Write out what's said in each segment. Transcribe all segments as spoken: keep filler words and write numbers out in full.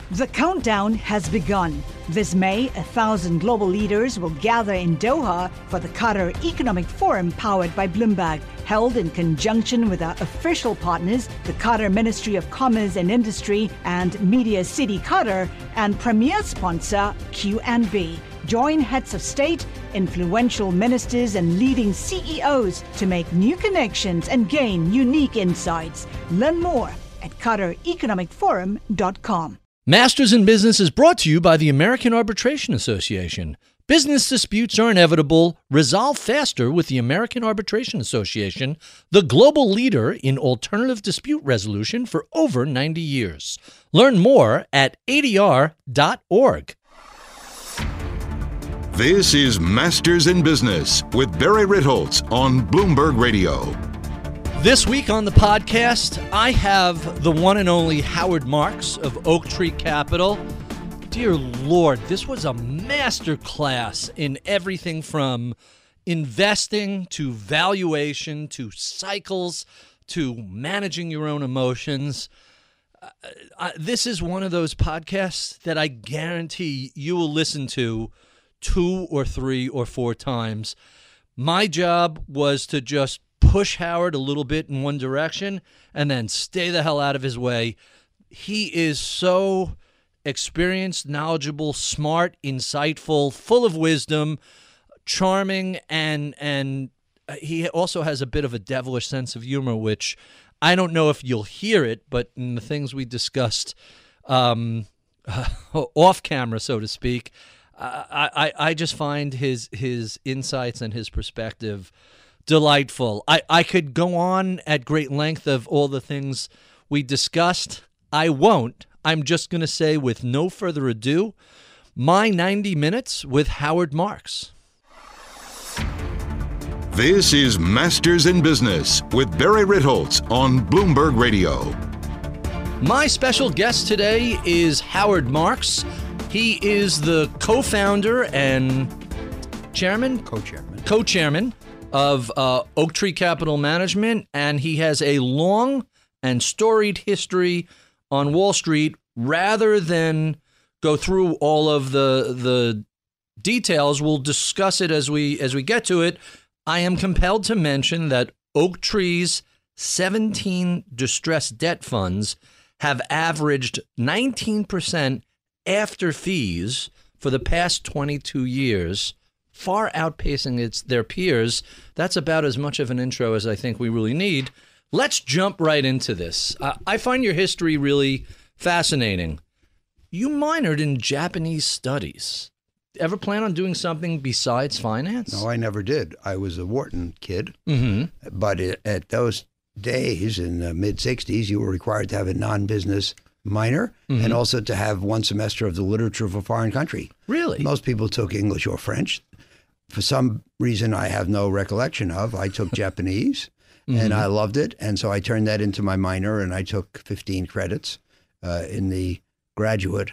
The countdown has begun. This May, a thousand global leaders will gather in Doha for the Qatar Economic Forum powered by Bloomberg, held in conjunction with our official partners, the Qatar Ministry of Commerce and Industry and Media City Qatar, and premier sponsor Q and B. Join heads of state, influential ministers, and leading C E Os to make new connections and gain unique insights. Learn more at qatar economic forum dot com. Masters in Business is brought to you by the American Arbitration Association. Business disputes are inevitable. Resolve faster with the American Arbitration Association, the global leader in alternative dispute resolution for over ninety years. Learn more at A D R dot org. This is Masters in Business with Barry Ritholtz on Bloomberg Radio. This week on the podcast, I have the one and only Howard Marks of Oaktree Capital. Dear Lord, this was a master class in everything from investing to valuation to cycles to managing your own emotions. Uh, uh, this is one of those podcasts that I guarantee you will listen to two or three or four times. My job was to just push Howard a little bit in one direction and then stay the hell out of his way. He is so experienced, knowledgeable, smart, insightful, full of wisdom, charming, and and he also has a bit of a devilish sense of humor, which I don't know if you'll hear it, but in the things we discussed um, uh, off camera, so to speak, I, I, I just find his his insights and his perspective delightful. I, I could go on at great length of all the things we discussed. I won't. I'm just going to say, with no further ado, my ninety minutes with Howard Marks. This is Masters in Business with Barry Ritholtz on Bloomberg Radio. My special guest today is Howard Marks. He is the co-founder and chairman? Co-chairman. Co-chairman of uh, Oaktree Capital Management, and he has a long and storied history on Wall Street. Rather than go through all of the the details, we'll discuss it as we as we get to it. I am compelled to mention that Oaktree's seventeen distressed debt funds have averaged nineteen percent after fees for the past twenty-two years, far outpacing its their peers. That's about as much of an intro as I think we really need. Let's jump right into this. Uh, I find your history really fascinating. You minored in Japanese studies. Ever plan on doing something besides finance? No, I never did. I was a Wharton kid, Mm-hmm. but it, at those days in the mid-sixties, you were required to have a non-business minor Mm-hmm. and also to have one semester of the literature of a foreign country. Really? Most people took English or French. For some reason I have no recollection of, I took Japanese, Mm-hmm. and I loved it. And so I turned that into my minor, and I took fifteen credits uh, in the graduate,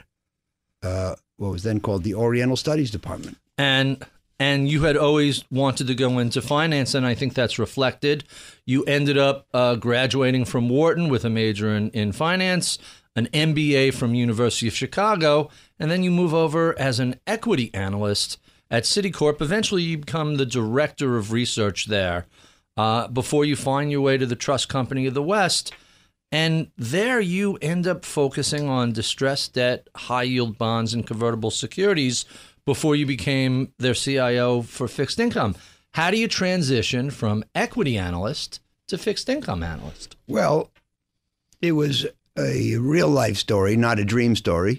uh, what was then called the Oriental Studies Department. And and you had always wanted to go into finance, and I think that's reflected. You ended up uh, graduating from Wharton with a major in, in finance, an M B A from University of Chicago, and then you move over as an equity analyst at Citicorp. Eventually, you become the director of research there uh, before you find your way to the Trust Company of the West. And there you end up focusing on distressed debt, high-yield bonds, and convertible securities before you became their C I O for fixed income. How do you transition from equity analyst to fixed income analyst? Well, it was a real-life story, not a dream story.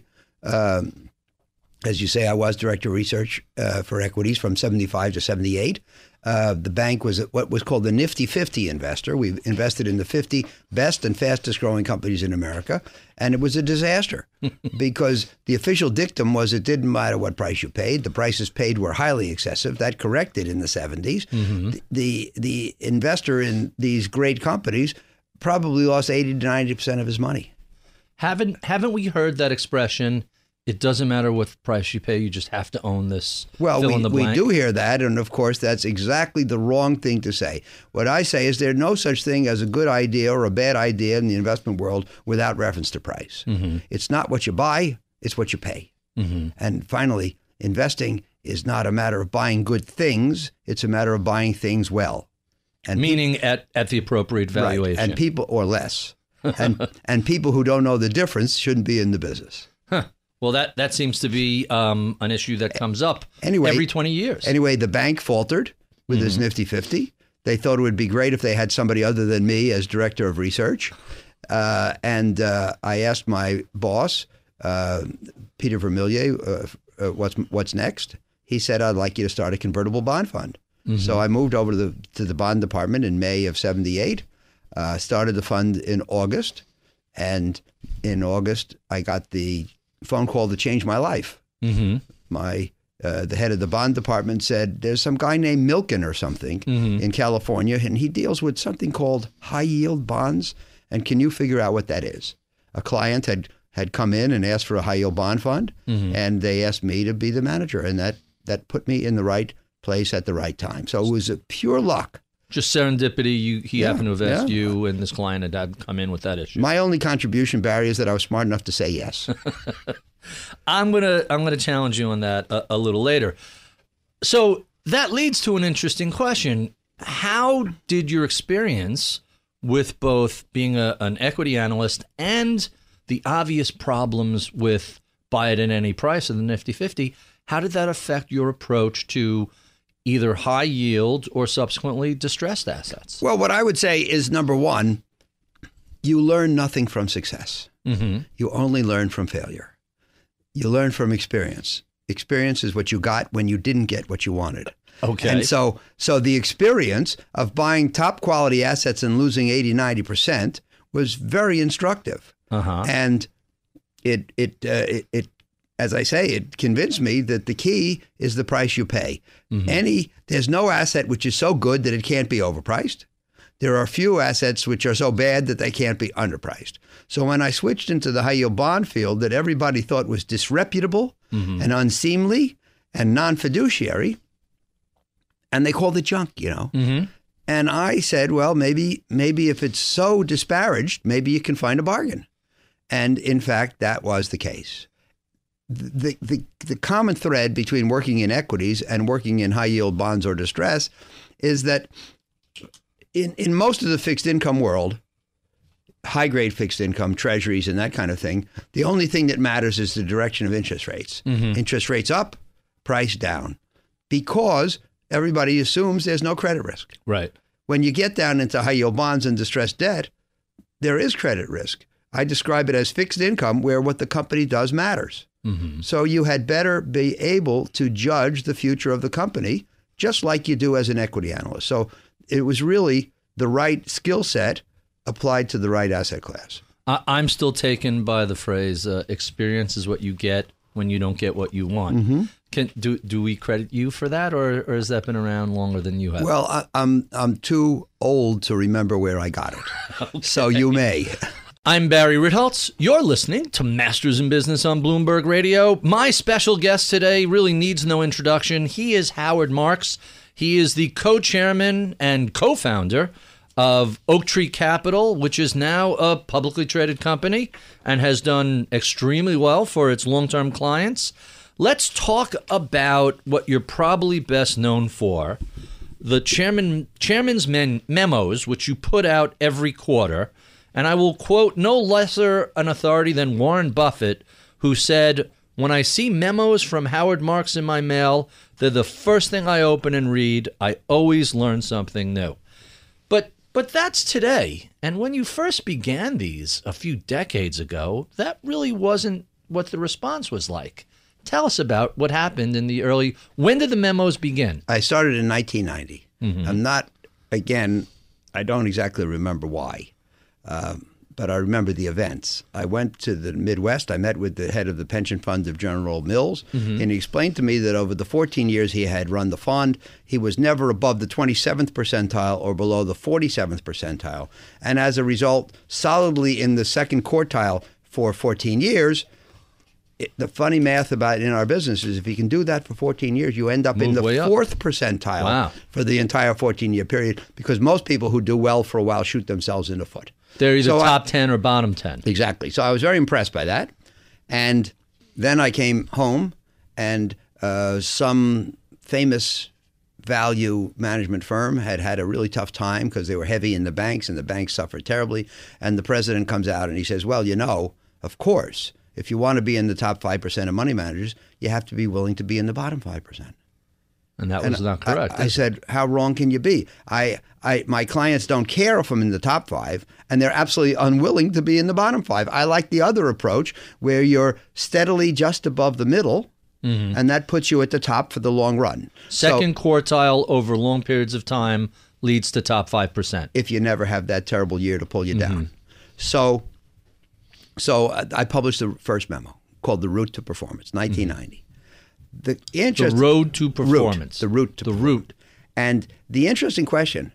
Um, as you say, I was director of research uh, for equities from seventy-five to seventy-eight. Uh, the bank was what was called the Nifty fifty investor. We invested in the fifty best and fastest growing companies in America, and it was a disaster because the official dictum was it didn't matter what price you paid. The prices paid were highly excessive. That corrected in the seventies. Mm-hmm. The, the the investor in these great companies probably lost eighty to ninety percent of his money. Haven't haven't we heard that expression? It doesn't matter what price you pay, you just have to own this. Well, fill we, in the we blank. do hear that, and of course, that's exactly the wrong thing to say. What I say is there's no such thing as a good idea or a bad idea in the investment world without reference to price. Mm-hmm. It's not what you buy, it's what you pay. Mm-hmm. And finally, investing is not a matter of buying good things. It's a matter of buying things well. And Meaning pe- at, at the appropriate valuation. Right. And people, or less. and and people who don't know the difference shouldn't be in the business. Huh. Well, that, that seems to be um, an issue that comes up anyway, every twenty years. Anyway, the bank faltered with mm-hmm. his Nifty fifty. They thought it would be great if they had somebody other than me as director of research. Uh, and uh, I asked my boss, uh, Peter Vermillier, uh, uh, what's what's next? He said, I'd like you to start a convertible bond fund. Mm-hmm. So I moved over to the to the bond department in May of seventy-eight, uh, started the fund in August, and in August I got the phone call that changed my life. Mm-hmm. My uh, the head of the bond department said, there's some guy named Milken or something mm-hmm. in California, and he deals with something called high yield bonds, and can you figure out what that is? A client had, had come in and asked for a high yield bond fund, mm-hmm. and they asked me to be the manager, and that, that put me in the right place at the right time. So it was a pure luck. Just serendipity. You, he yeah, happened to have asked yeah. you, and this client had, had come in with that issue. My only contribution, Barry, is that I was smart enough to say yes. I'm gonna I'm gonna challenge you on that a, a little later. So that leads to an interesting question. How did your experience with both being a, an equity analyst and the obvious problems with buy it at any price of the Nifty fifty, how did that affect your approach to either high yield or subsequently distressed assets? Well, what I would say is, number one, you learn nothing from success. Mm-hmm. You only learn from failure. You learn from experience. Experience is what you got when you didn't get what you wanted. Okay. And so so the experience of buying top quality assets and losing eighty, ninety percent was very instructive. Uh-huh. And it, it, uh, it, it, as I say, it convinced me that the key is the price you pay. Mm-hmm. Any, there's no asset which is so good that it can't be overpriced. There are few assets which are so bad that they can't be underpriced. So when I switched into the high yield bond field that everybody thought was disreputable mm-hmm. and unseemly and non-fiduciary, and they called it junk, you know. Mm-hmm. And I said, well, maybe maybe if it's so disparaged, maybe you can find a bargain. And in fact, that was the case. The, the, the common thread between working in equities and working in high yield bonds or distress is that in, in most of the fixed income world, high grade fixed income, treasuries and that kind of thing, the only thing that matters is the direction of interest rates. Mm-hmm. Interest rates up, price down, because everybody assumes there's no credit risk. Right. When you get down into high yield bonds and distressed debt, there is credit risk. I describe it as fixed income where what the company does matters. Mm-hmm. So you had better be able to judge the future of the company just like you do as an equity analyst. So it was really the right skill set applied to the right asset class. I, I'm still taken by the phrase, uh, experience is what you get when you don't get what you want. Mm-hmm. Can do do we credit you for that, or, or has that been around longer than you have? Well, I, I'm I'm too old to remember where I got it, okay. So you may. I'm Barry Ritholtz. You're listening to Masters in Business on Bloomberg Radio. My special guest today really needs no introduction. He is Howard Marks. He is the co-chairman and co-founder of Oaktree Capital, which is now a publicly traded company and has done extremely well for its long-term clients. Let's talk about what you're probably best known for, the chairman chairman's men, memos, which you put out every quarter. And I will quote no lesser an authority than Warren Buffett, who said, when I see memos from Howard Marks in my mail, they're the first thing I open and read. I always learn something new. But but that's today. And when you first began these a few decades ago, that really wasn't what the response was like. Tell us about what happened in the early, when did the memos begin? I started in nineteen ninety. Mm-hmm. I'm not, again, I don't exactly remember why, um, but I remember the events. I went to the Midwest. I met with the head of the pension fund of General Mills, mm-hmm. and he explained to me that over the fourteen years he had run the fund, he was never above the twenty-seventh percentile or below the forty-seventh percentile. And as a result, solidly in the second quartile for fourteen years. It, the funny math about in our business is if you can do that for fourteen years, you end up Move in the fourth up. percentile Wow. for the entire fourteen-year period, because most people who do well for a while shoot themselves in the foot. They're either so top I, ten or bottom ten. Exactly. So I was very impressed by that. And then I came home, and uh, some famous value management firm had had a really tough time because they were heavy in the banks, and the banks suffered terribly. And the president comes out and he says, well, you know, of course, if you want to be in the top five percent of money managers, you have to be willing to be in the bottom five percent. And that was and not correct. I, I said, how wrong can you be? I, I, my clients don't care if I'm in the top five, and they're absolutely unwilling to be in the bottom five. I like the other approach where you're steadily just above the middle, mm-hmm. and that puts you at the top for the long run. Second so, quartile over long periods of time leads to top five percent. If you never have that terrible year to pull you mm-hmm. down. So, so I published the first memo called The Route to Performance, nineteen ninety. Mm-hmm. The, interest, the road to performance. Route, the route to the performance. route. And the interesting question,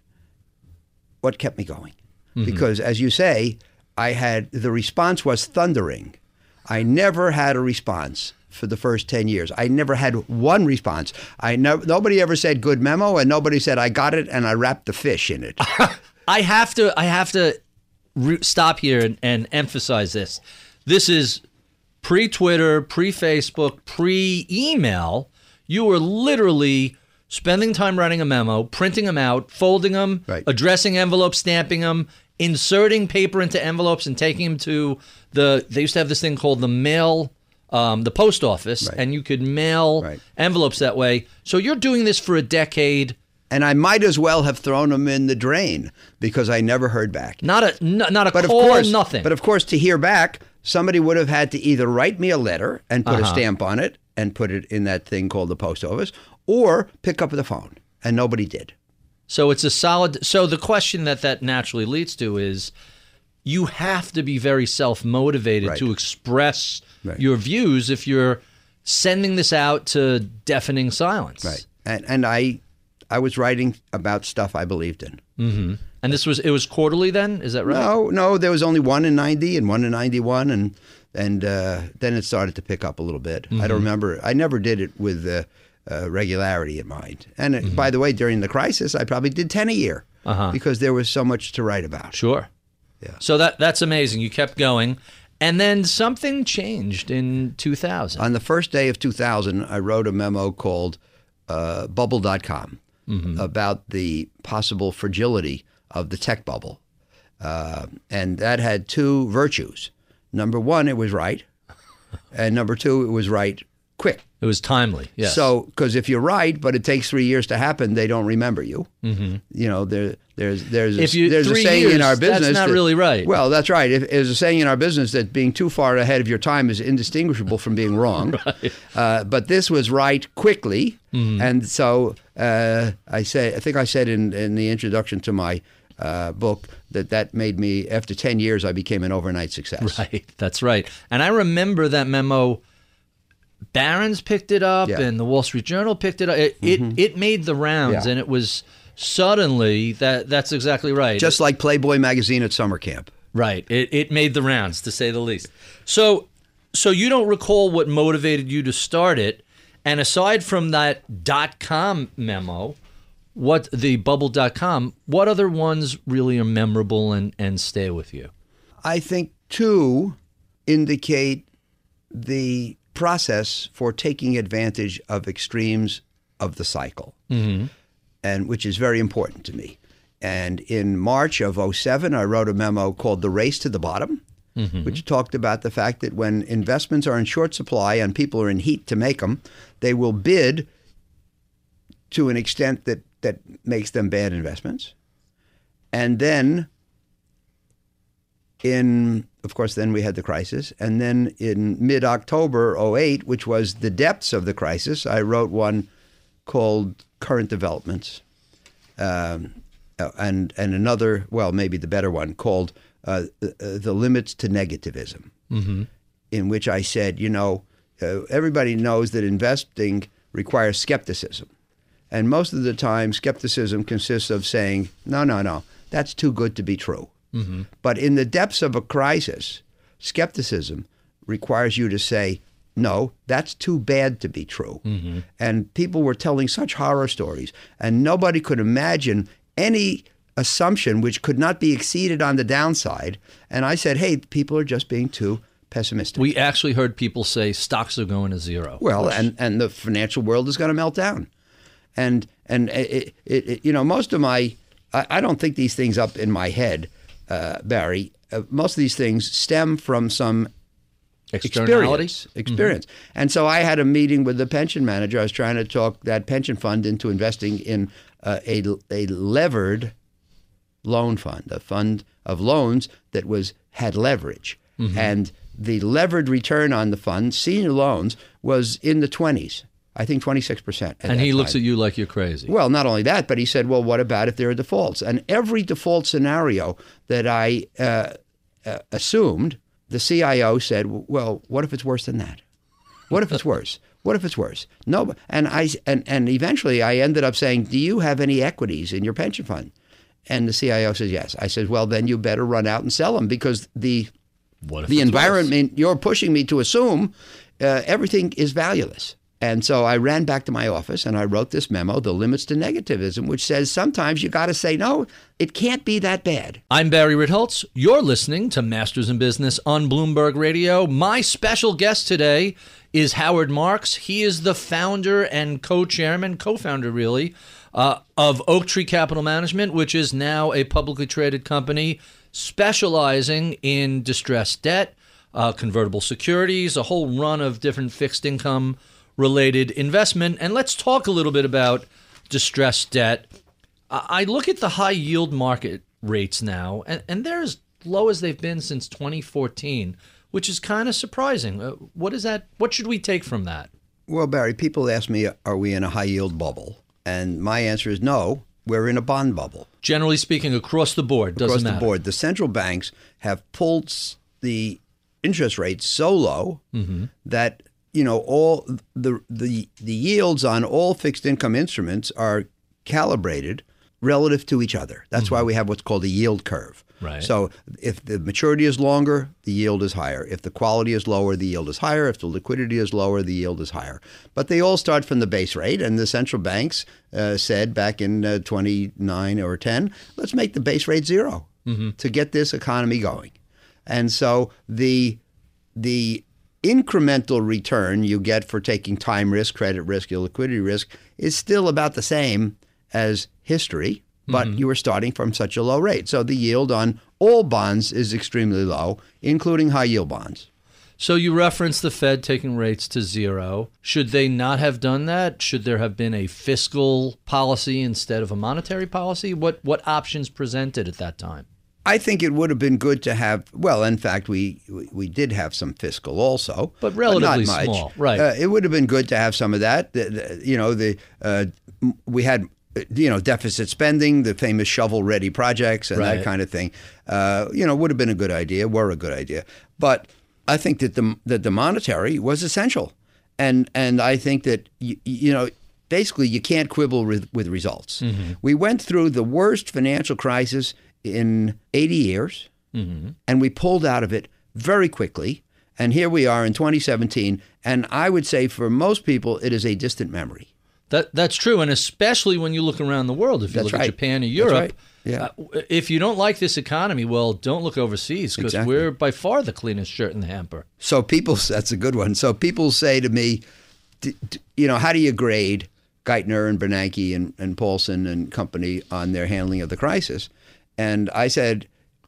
what kept me going? Mm-hmm. Because as you say, I had, the response was thundering. I never had a response for the first ten years. I never had one response. I never, nobody ever said good memo, and nobody said I got it and I wrapped the fish in it. I have to, I have to re- stop here and, and emphasize this. This is pre-Twitter, pre-Facebook, pre-email. You were literally spending time writing a memo, printing them out, folding them, right. addressing envelopes, stamping them, inserting paper into envelopes and taking them to the, they used to have this thing called the mail, um, the post office, right. and you could mail right. envelopes that way. So you're doing this for a decade. And I might as well have thrown them in the drain because I never heard back. Not a, n- not a but call, of course, nothing. But of course, to hear back, somebody would have had to either write me a letter and put uh-huh. a stamp on it and put it in that thing called the post office, or pick up the phone, and nobody did. So it's a solid. So the question that that naturally leads to is, you have to be very self-motivated right. to express right. your views if you're sending this out to deafening silence. Right. And and I, I was writing about stuff I believed in. Mm-hmm. And this was it was quarterly then? Is that right? No, no. There was only one in ninety and one in ninety-one, and and uh, then it started to pick up a little bit. Mm-hmm. I don't remember. I never did it with uh, uh, regularity in mind. And mm-hmm. by the way, during the crisis, I probably did ten a year uh-huh. because there was so much to write about. Sure. Yeah. So that that's amazing. You kept going, and then something changed in two thousand. On the first day of two thousand, I wrote a memo called uh, Bubble dot com mm-hmm. about the possible fragility of the tech bubble. Uh, and that had two virtues. Number one, it was right. And number two, it was right quick. It was timely, yes. So, because if you're right, but it takes three years to happen, they don't remember you. Mm-hmm. You know, there, there's there's if you, there's three a saying years, in our business. That's not that, really right. Well, that's right. If, there's a saying in our business that being too far ahead of your time is indistinguishable from being wrong. Right. Uh, but this was right quickly, mm-hmm. and so uh, I say I think I said in, in the introduction to my uh, book that that made me, after ten years, I became an overnight success. Right. That's right. And I remember that memo. Barron's picked it up, yeah. and the Wall Street Journal picked it up. It mm-hmm. it, it made the rounds, yeah. and it was suddenly that that's exactly right. Just like Playboy magazine at summer camp. Right. It it made the rounds, to say the least. So so you don't recall what motivated you to start it, and aside from that dot com memo, what the bubble dot com, what other ones really are memorable and, and stay with you? I think two indicate the process for taking advantage of extremes of the cycle, mm-hmm. and which is very important to me. And in March of oh seven, I wrote a memo called The Race to the Bottom, mm-hmm. which talked about the fact that when investments are in short supply and people are in heat to make them, they will bid to an extent that, that makes them bad investments. And then in, of course, then we had the crisis. And then in mid-October oh eight, which was the depths of the crisis, I wrote one called Current Developments. Um, and and another, well, maybe the better one, called uh, The Limits to Negativism, mm-hmm. in which I said, you know, uh, everybody knows that investing requires skepticism. And most of the time, skepticism consists of saying, no, no, no, that's too good to be true. Mm-hmm. But in the depths of a crisis, skepticism requires you to say, no, that's too bad to be true. Mm-hmm. And people were telling such horror stories, and nobody could imagine any assumption which could not be exceeded on the downside. And I said, hey, people are just being too pessimistic. We actually heard people say stocks are going to zero. Well, and, and the financial world is going to melt down. And, and it, it, it, you know, most of my, I, I don't think these things up in my head, uh, Barry. Uh, most of these things stem from some experience. Experience. Mm-hmm. And so I had a meeting with the pension manager. I was trying to talk that pension fund into investing in uh, a, a levered loan fund, a fund of loans that was had leverage. Mm-hmm. And the levered return on the fund, senior loans, was in the twenties. I think twenty-six percent. And he looks at you like you're crazy. Well, not only that, but he said, well, what about if there are defaults? And every default scenario that I uh, uh, assumed, the C I O said, well, what if it's worse than that? What if it's worse? What if it's worse? No. And I and, and eventually I ended up saying, do you have any equities in your pension fund? And the C I O says, yes. I said, well, then you better run out and sell them because the what if the environment worse? You're pushing me to assume uh, everything is valueless. And so I ran back to my office and I wrote this memo, The Limits to Negativism, which says sometimes you got to say, no, it can't be that bad. I'm Barry Ritholtz. You're listening to Masters in Business on Bloomberg Radio. My special guest today is Howard Marks. He is the founder and co-chairman, co-founder really, uh, of Oaktree Capital Management, which is now a publicly traded company specializing in distressed debt, uh, convertible securities, a whole run of different fixed income related investment. And let's talk a little bit about distressed debt. I look at the high yield market rates now, and, and they're as low as they've been since twenty fourteen, which is kind of surprising. Uh, what is that? What should we take from that? Well, Barry, people ask me, are we in a high yield bubble? And my answer is no, we're in a bond bubble. Generally speaking, across the board, doesn't across matter. Across the board. The central banks have pulled the interest rates so low mm-hmm. that you know, all the the the yields on all fixed income instruments are calibrated relative to each other. That's mm-hmm. why we have what's called a yield curve. Right. So if the maturity is longer, the yield is higher. If the quality is lower, the yield is higher. If the liquidity is lower, the yield is higher. But they all start from the base rate, and the central banks uh, said back in uh, twenty-nine or ten, let's make the base rate zero mm-hmm. to get this economy going. And so the the incremental return you get for taking time risk, credit risk, your liquidity risk is still about the same as history, but mm-hmm. you were starting from such a low rate. So the yield on all bonds is extremely low, including high yield bonds. So you referenced the Fed taking rates to zero. Should they not have done that? Should there have been a fiscal policy instead of a monetary policy? What what options presented at that time? I think it would have been good to have, well, in fact, we we, we did have some fiscal also. But relatively but not much. small, right. Uh, it would have been good to have some of that. The, the, you know, the uh, we had, you know, deficit spending, the famous shovel-ready projects and right. that kind of thing. Uh, you know, would have been a good idea, were a good idea. But I think that the, that the monetary was essential. And, and I think that, you, you know, basically you can't quibble with, with results. Mm-hmm. We went through the worst financial crisis in eighty years, mm-hmm. and we pulled out of it very quickly. And here we are in twenty seventeen. And I would say for most people, it is a distant memory. That That's true. And especially when you look around the world, if you That's look right. at Japan or Europe, right. yeah. uh, if you don't like this economy, well, don't look overseas because Exactly. we're by far the cleanest shirt in the hamper. So people, that's a good one. So people say to me, d- d- you know, how do you grade Geithner and Bernanke and, and Paulson and company on their handling of the crisis? And I said,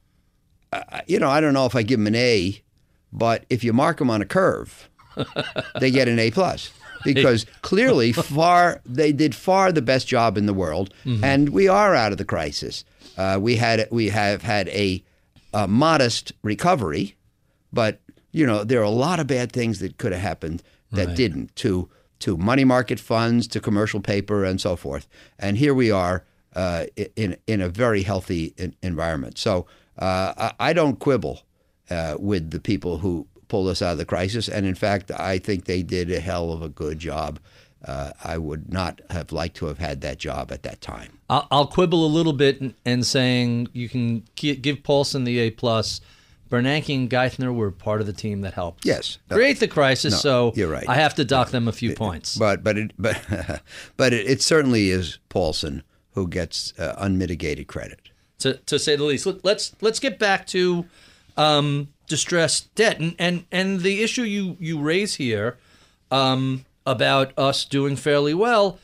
uh, you know, I don't know if I give them an A, but if you mark them on a curve, they get an A plus because clearly far they did far the best job in the world, mm-hmm. and we are out of the crisis. Uh, we had we have had a, a modest recovery, but you know there are a lot of bad things that could have happened that right. didn't to to money market funds, to commercial paper, and so forth. And here we are. Uh, in in a very healthy in, environment. So uh, I, I don't quibble uh, with the people who pulled us out of the crisis. And in fact, I think they did a hell of a good job. Uh, I would not have liked to have had that job at that time. I'll, I'll quibble a little bit and, and saying you can give Paulson the A plus. Bernanke and Geithner were part of the team that helped yes. create the crisis. No, so you're right. I have to dock them a few points. But but it but but it, it certainly is Paulson who gets uh, unmitigated credit, to to say the least. Let's let's get back to um, distressed debt. And, and and the issue you, you raise here um, about us doing fairly well,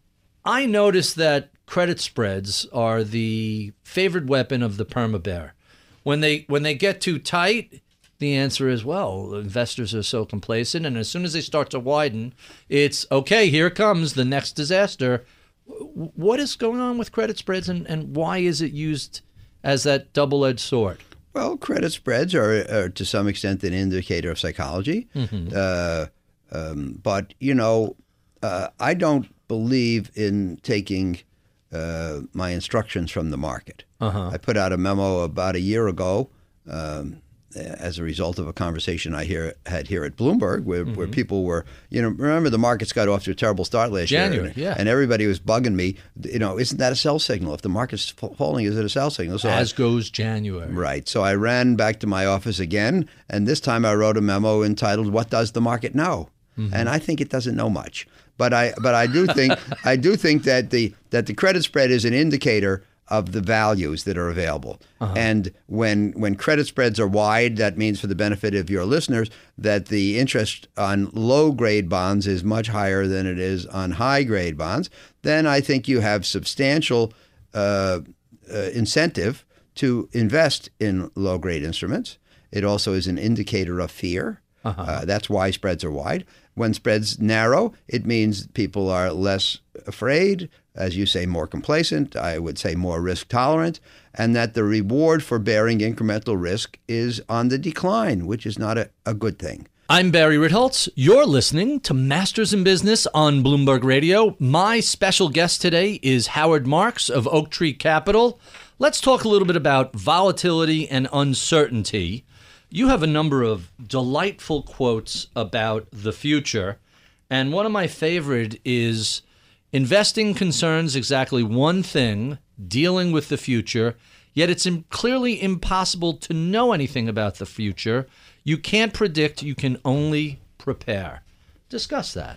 I noticed that credit spreads are the favored weapon of the perma bear. When they when they get too tight, the answer is, well, investors are so complacent, and as soon as they start to widen, it's, okay, here comes the next disaster. What is going on with credit spreads, and, and why is it used as that double-edged sword? Well, credit spreads are, are to some extent an indicator of psychology. Mm-hmm. Uh, um, but, you know, uh, I don't believe in taking uh, my instructions from the market. Uh-huh. I put out a memo about a year ago um, as a result of a conversation I hear, had here at Bloomberg where, mm-hmm. where people were, you know, remember the markets got off to a terrible start last January, year. And, yeah. and everybody was bugging me, you know, isn't that a sell signal? If the market's falling, is it a sell signal? So As I, goes January. Right. So I ran back to my office again, and this time I wrote a memo entitled, "What Does the Market Know?" Mm-hmm. And I think it doesn't know much. But I but I do think I do think that the that the credit spread is an indicator of the values that are available. Uh-huh. And when when credit spreads are wide, that means, for the benefit of your listeners, that the interest on low-grade bonds is much higher than it is on high-grade bonds. Then I think you have substantial uh, uh, incentive to invest in low-grade instruments. It also is an indicator of fear. Uh-huh. Uh, that's why spreads are wide. When spreads narrow, it means people are less afraid, as you say, more complacent, I would say more risk tolerant, and that the reward for bearing incremental risk is on the decline, which is not a, a good thing. I'm Barry Ritholtz. You're listening to Masters in Business on Bloomberg Radio. My special guest today is Howard Marks of Oaktree Capital. Let's talk a little bit about volatility and uncertainty. You have a number of delightful quotes about the future, and one of my favorite is, investing concerns exactly one thing, dealing with the future, yet it's im- clearly impossible to know anything about the future. You can't predict, you can only prepare. Discuss that.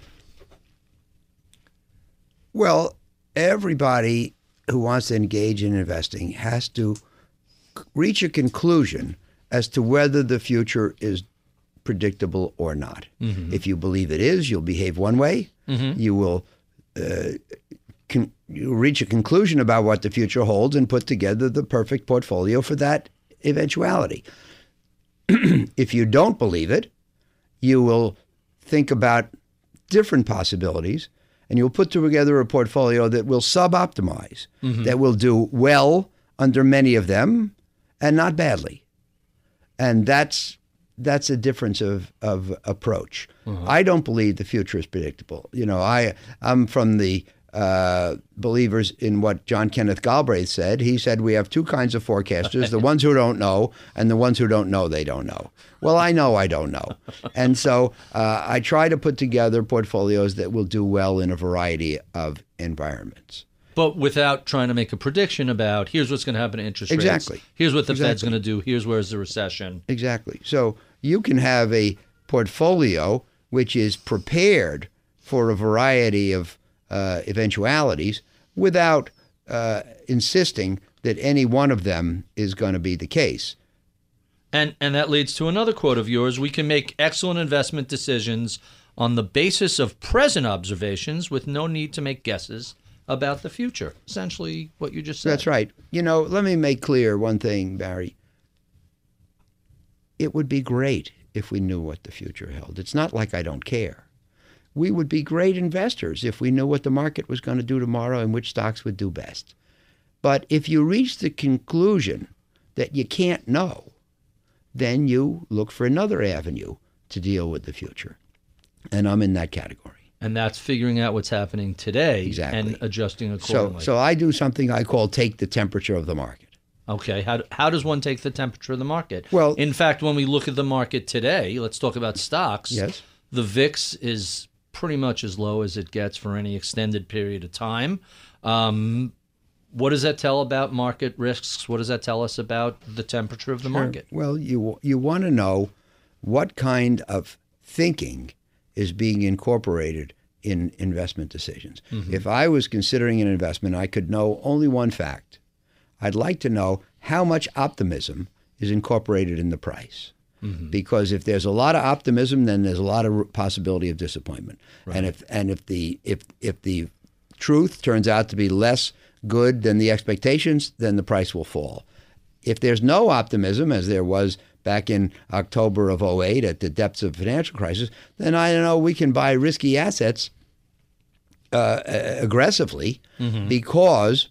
Well, everybody who wants to engage in investing has to reach a conclusion as to whether the future is predictable or not. Mm-hmm. If you believe it is, you'll behave one way. Mm-hmm. You will uh, con- you reach a conclusion about what the future holds and put together the perfect portfolio for that eventuality. If you don't believe it, you will think about different possibilities, and you'll put together a portfolio that will sub-optimize, mm-hmm. that will do well under many of them and not badly. And that's that's a difference of, of approach. Uh-huh. I don't believe the future is predictable. You know, I, I'm from the uh, believers in what John Kenneth Galbraith said. He said we have two kinds of forecasters, the ones who don't know and the ones who don't know they don't know. Well, I know I don't know. And so uh, I try to put together portfolios that will do well in a variety of environments. But without trying to make a prediction about, here's what's going to happen to interest rates. Exactly. Here's what the exactly. Fed's going to do. Here's where's the recession. Exactly. So you can have a portfolio which is prepared for a variety of uh, eventualities without uh, insisting that any one of them is going to be the case. And and that leads to another quote of yours. We can make excellent investment decisions on the basis of present observations with no need to make guesses about the future. Essentially what you just said. That's right. You know, let me make clear one thing, Barry. It would be great if we knew what the future held. It's not like I don't care. We would be great investors if we knew what the market was going to do tomorrow and which stocks would do best. But if you reach the conclusion that you can't know, then you look for another avenue to deal with the future. And I'm in that category. And that's figuring out what's happening today exactly. and adjusting accordingly. So, so I do something I call take the temperature of the market. Okay. How, how does one take the temperature of the market? Well, in fact, when we look at the market today, let's talk about stocks. Yes. The V I X is pretty much as low as it gets for any extended period of time. Um, what does that tell about market risks? What does that tell us about the temperature of the sure. market? Well, you you want to know what kind of thinking is being incorporated in investment decisions. Mm-hmm. If I was considering an investment, I could know only one fact. I'd like to know how much optimism is incorporated in the price. Mm-hmm. Because if there's a lot of optimism, then there's a lot of possibility of disappointment. Right. And if and if the if if the truth turns out to be less good than the expectations, then the price will fall. If there's no optimism, as there was back in October of oh eight at the depths of the financial crisis, then I don't know, we can buy risky assets uh, aggressively mm-hmm. because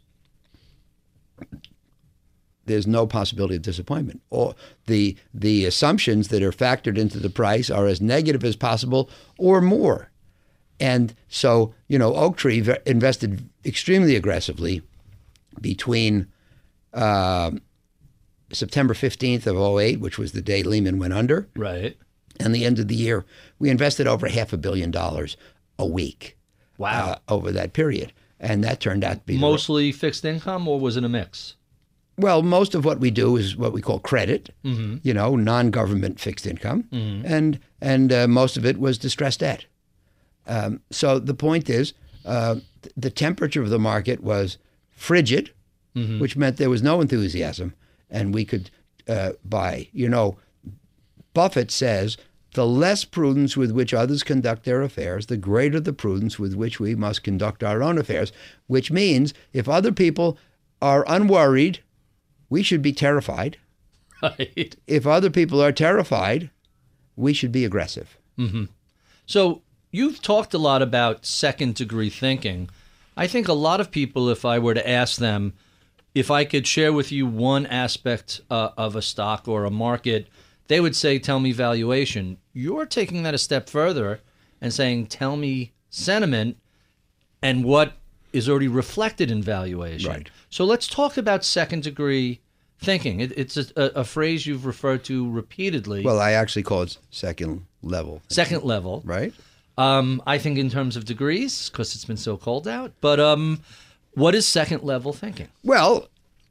there's no possibility of disappointment. Or the the assumptions that are factored into the price are as negative as possible or more. And so, you know, Oaktree v- invested extremely aggressively between uh, September fifteenth of oh eight, which was the day Lehman went under, right, and the end of the year. We invested over half a billion dollars a week. Wow. Uh, over that period. And that turned out to be mostly the, fixed income, or was it a mix? Well, most of what we do is what we call credit, mm-hmm. you know, non-government fixed income, mm-hmm. and and uh, most of it was distressed debt. Um, so the point is, uh, th- the temperature of the market was frigid, mm-hmm. which meant there was no enthusiasm, and we could uh, buy. You know, Buffett says, the less prudence with which others conduct their affairs, the greater the prudence with which we must conduct our own affairs, which means if other people are unworried, we should be terrified. Right. If other people are terrified, we should be aggressive. Mm-hmm. So you've talked a lot about second-degree thinking. I think a lot of people, if I were to ask them, if I could share with you one aspect uh, of a stock or a market, they would say, tell me valuation. You're taking that a step further and saying, tell me sentiment and what is already reflected in valuation. Right. So let's talk about second-degree thinking. It, it's a, a phrase you've referred to repeatedly. Well, I actually call it second level thinking. Second level. Right. Um, I think in terms of degrees, because it's been so cold out. But um, what is second level thinking? Well,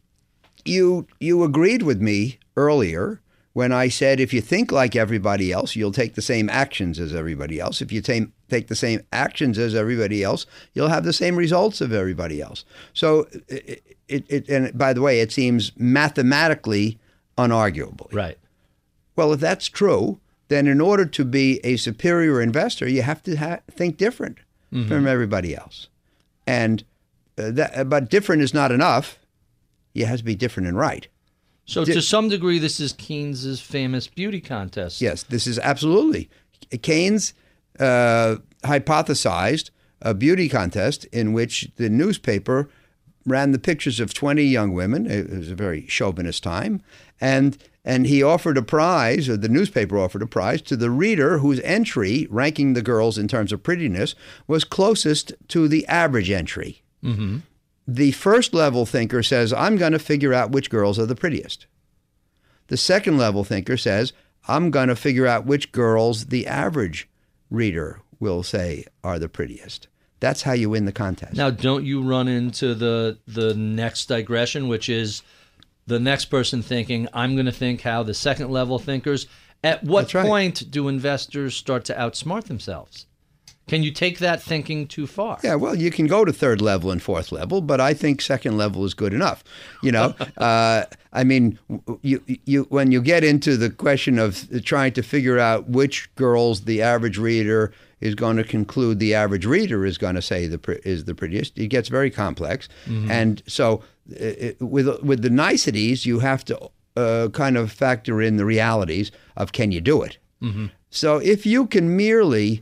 you you agreed with me earlier when I said if you think like everybody else, you'll take the same actions as everybody else. If you take take the same actions as everybody else, you'll have the same results of everybody else. So, it, it, it and by the way, it seems mathematically unarguable. Right. Well, if that's true, then in order to be a superior investor, you have to ha- think different mm-hmm. from everybody else. And uh, that, but different is not enough. You have to be different and right. So Di- to some degree, this is Keynes's famous beauty contest. Yes, this is absolutely. Keynes uh, hypothesized a beauty contest in which the newspaper ran the pictures of twenty young women. It was a very chauvinist time. And and he offered a prize, or the newspaper offered a prize, to the reader whose entry, ranking the girls in terms of prettiness, was closest to the average entry. Mm-hmm. The first level thinker says, I'm going to figure out which girls are the prettiest. The second level thinker says, I'm going to figure out which girls the average reader will say are the prettiest. That's how you win the contest. Now, don't you run into the the next digression, which is the next person thinking, I'm going to think how the second level thinkers. At what right. point do investors start to outsmart themselves? Can you take that thinking too far? Yeah, well, you can go to third level and fourth level, but I think second level is good enough. You know, uh, I mean, you you when you get into the question of trying to figure out which girls the average reader is going to conclude the average reader is going to say the is the prettiest, it gets very complex. Mm-hmm. And so it, with with the niceties, you have to uh, kind of factor in the realities of can you do it? Mm-hmm. So if you can merely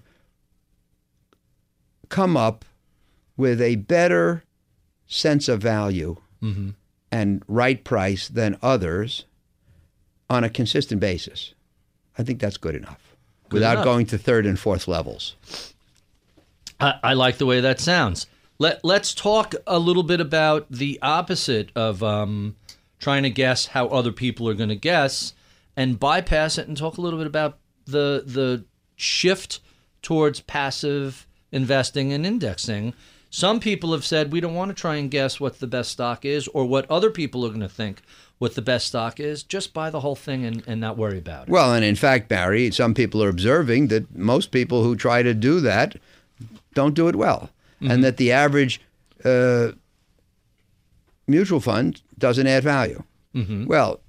come up with a better sense of value mm-hmm. and right price than others on a consistent basis, I think that's good enough good without enough. going to third and fourth levels. I, I like the way that sounds. Let, let's talk a little bit about the opposite of um, trying to guess how other people are going to guess and bypass it and talk a little bit about the the shift towards passive investing and indexing. Some people have said we don't want to try and guess what the best stock is or what other people are going to think what the best stock is. Just buy the whole thing and, and not worry about it. Well, and in fact, Barry, some people are observing that most people who try to do that don't do it well. Mm-hmm. And that the average uh, mutual fund doesn't add value. Mm-hmm. Well,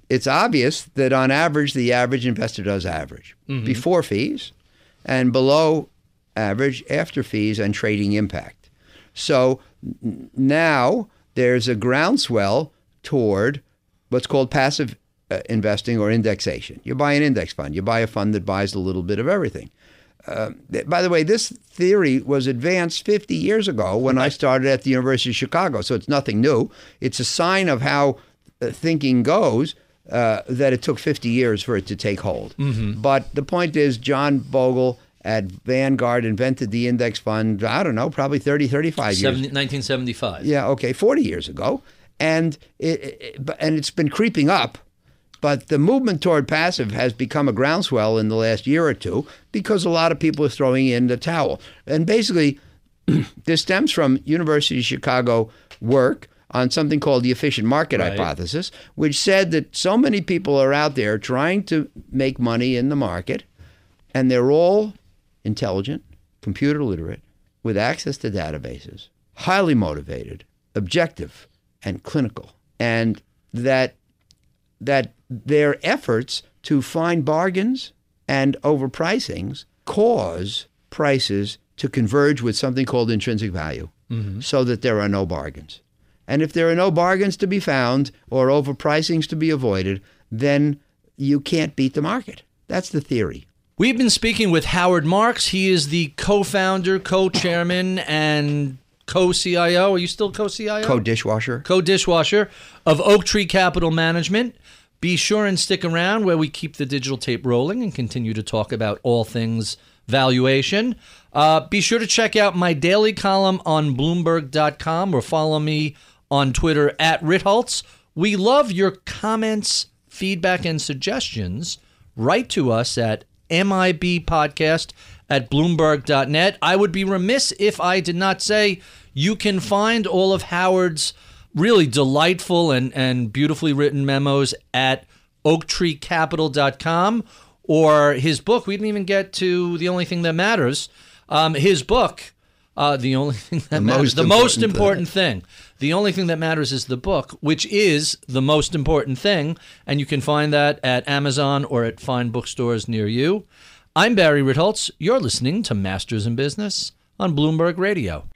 it's obvious that on average, the average investor does average mm-hmm. before fees and below average after fees and trading impact. So n- now there's a groundswell toward what's called passive uh, investing or indexation. You buy an index fund. You buy a fund that buys a little bit of everything. Uh, by the way, this theory was advanced fifty years ago when I started at the University of Chicago, so it's nothing new. It's a sign of how uh, thinking goes uh, that it took fifty years for it to take hold. Mm-hmm. But the point is, John Bogle at Vanguard invented the index fund, I don't know, probably thirty, thirty-five years. nineteen seventy-five. Yeah, okay, forty years ago. And it, it, and it's been creeping up. But the movement toward passive has become a groundswell in the last year or two because a lot of people are throwing in the towel. And basically, this stems from University of Chicago work on something called the efficient market right. hypothesis, which said that so many people are out there trying to make money in the market, and they're all intelligent, computer literate, with access to databases, highly motivated, objective, and clinical. And that that their efforts to find bargains and overpricings cause prices to converge with something called intrinsic value mm-hmm. so that there are no bargains. And if there are no bargains to be found or overpricings to be avoided, then you can't beat the market. That's the theory. We've been speaking with Howard Marks. He is the co-founder, co-chairman, and co-C I O. Are you still co-C I O? Co-dishwasher. Co-dishwasher of Oaktree Capital Management. Be sure and stick around where we keep the digital tape rolling and continue to talk about all things valuation. Uh, be sure to check out my daily column on Bloomberg dot com or follow me on Twitter at Ritholtz. We love your comments, feedback, and suggestions. Write to us at mibpodcast at bloomberg dot net. I would be remiss if I did not say you can find all of Howard's really delightful and, and beautifully written memos at oaktree capital dot com, or his book. We didn't even get to The Only Thing That Matters. Um, his book, uh, The Only Thing That the Matters, most The important Most Important Thing. The Only Thing That Matters is the book, which is The Most Important Thing, and you can find that at Amazon or at fine bookstores near you. I'm Barry Ritholtz. You're listening to Masters in Business on Bloomberg Radio.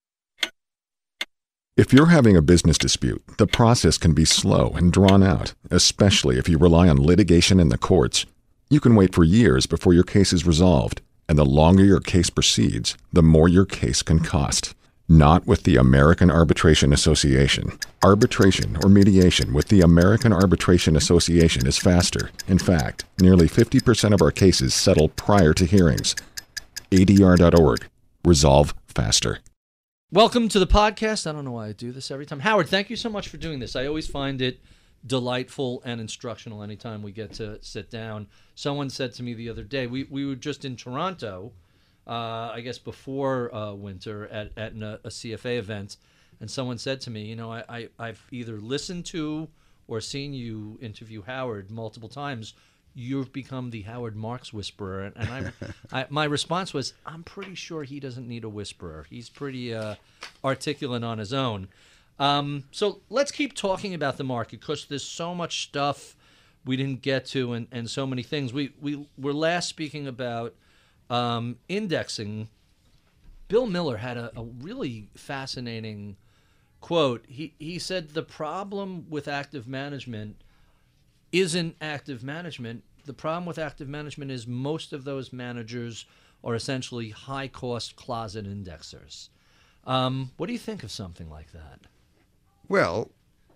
If you're having a business dispute, the process can be slow and drawn out, especially if you rely on litigation in the courts. You can wait for years before your case is resolved, and the longer your case proceeds, the more your case can cost. Not with the American Arbitration Association. Arbitration or mediation with the American Arbitration Association is faster. In fact, nearly fifty percent of our cases settle prior to hearings. A D R dot org. Resolve faster. Welcome to the podcast. I don't know why I do this every time. Howard, thank you so much for doing this. I always find it delightful and instructional anytime we get to sit down. Someone said to me the other day, we, we were just in Toronto, uh, I guess before uh, winter, at, at an, a C F A event, and someone said to me, you know, I, I, I've either listened to or seen you interview Howard multiple times. You've become the Howard Marks whisperer. And, and I, I, my response was, I'm pretty sure he doesn't need a whisperer. He's pretty uh, articulate on his own. Um, so let's keep talking about the market because there's so much stuff we didn't get to and, and so many things. We, we were last speaking about um, indexing. Bill Miller had a, a really fascinating quote. He, he said the problem with active management isn't active management. The problem with active management is most of those managers are essentially high-cost closet indexers. Um, what do you think of something like that? Well,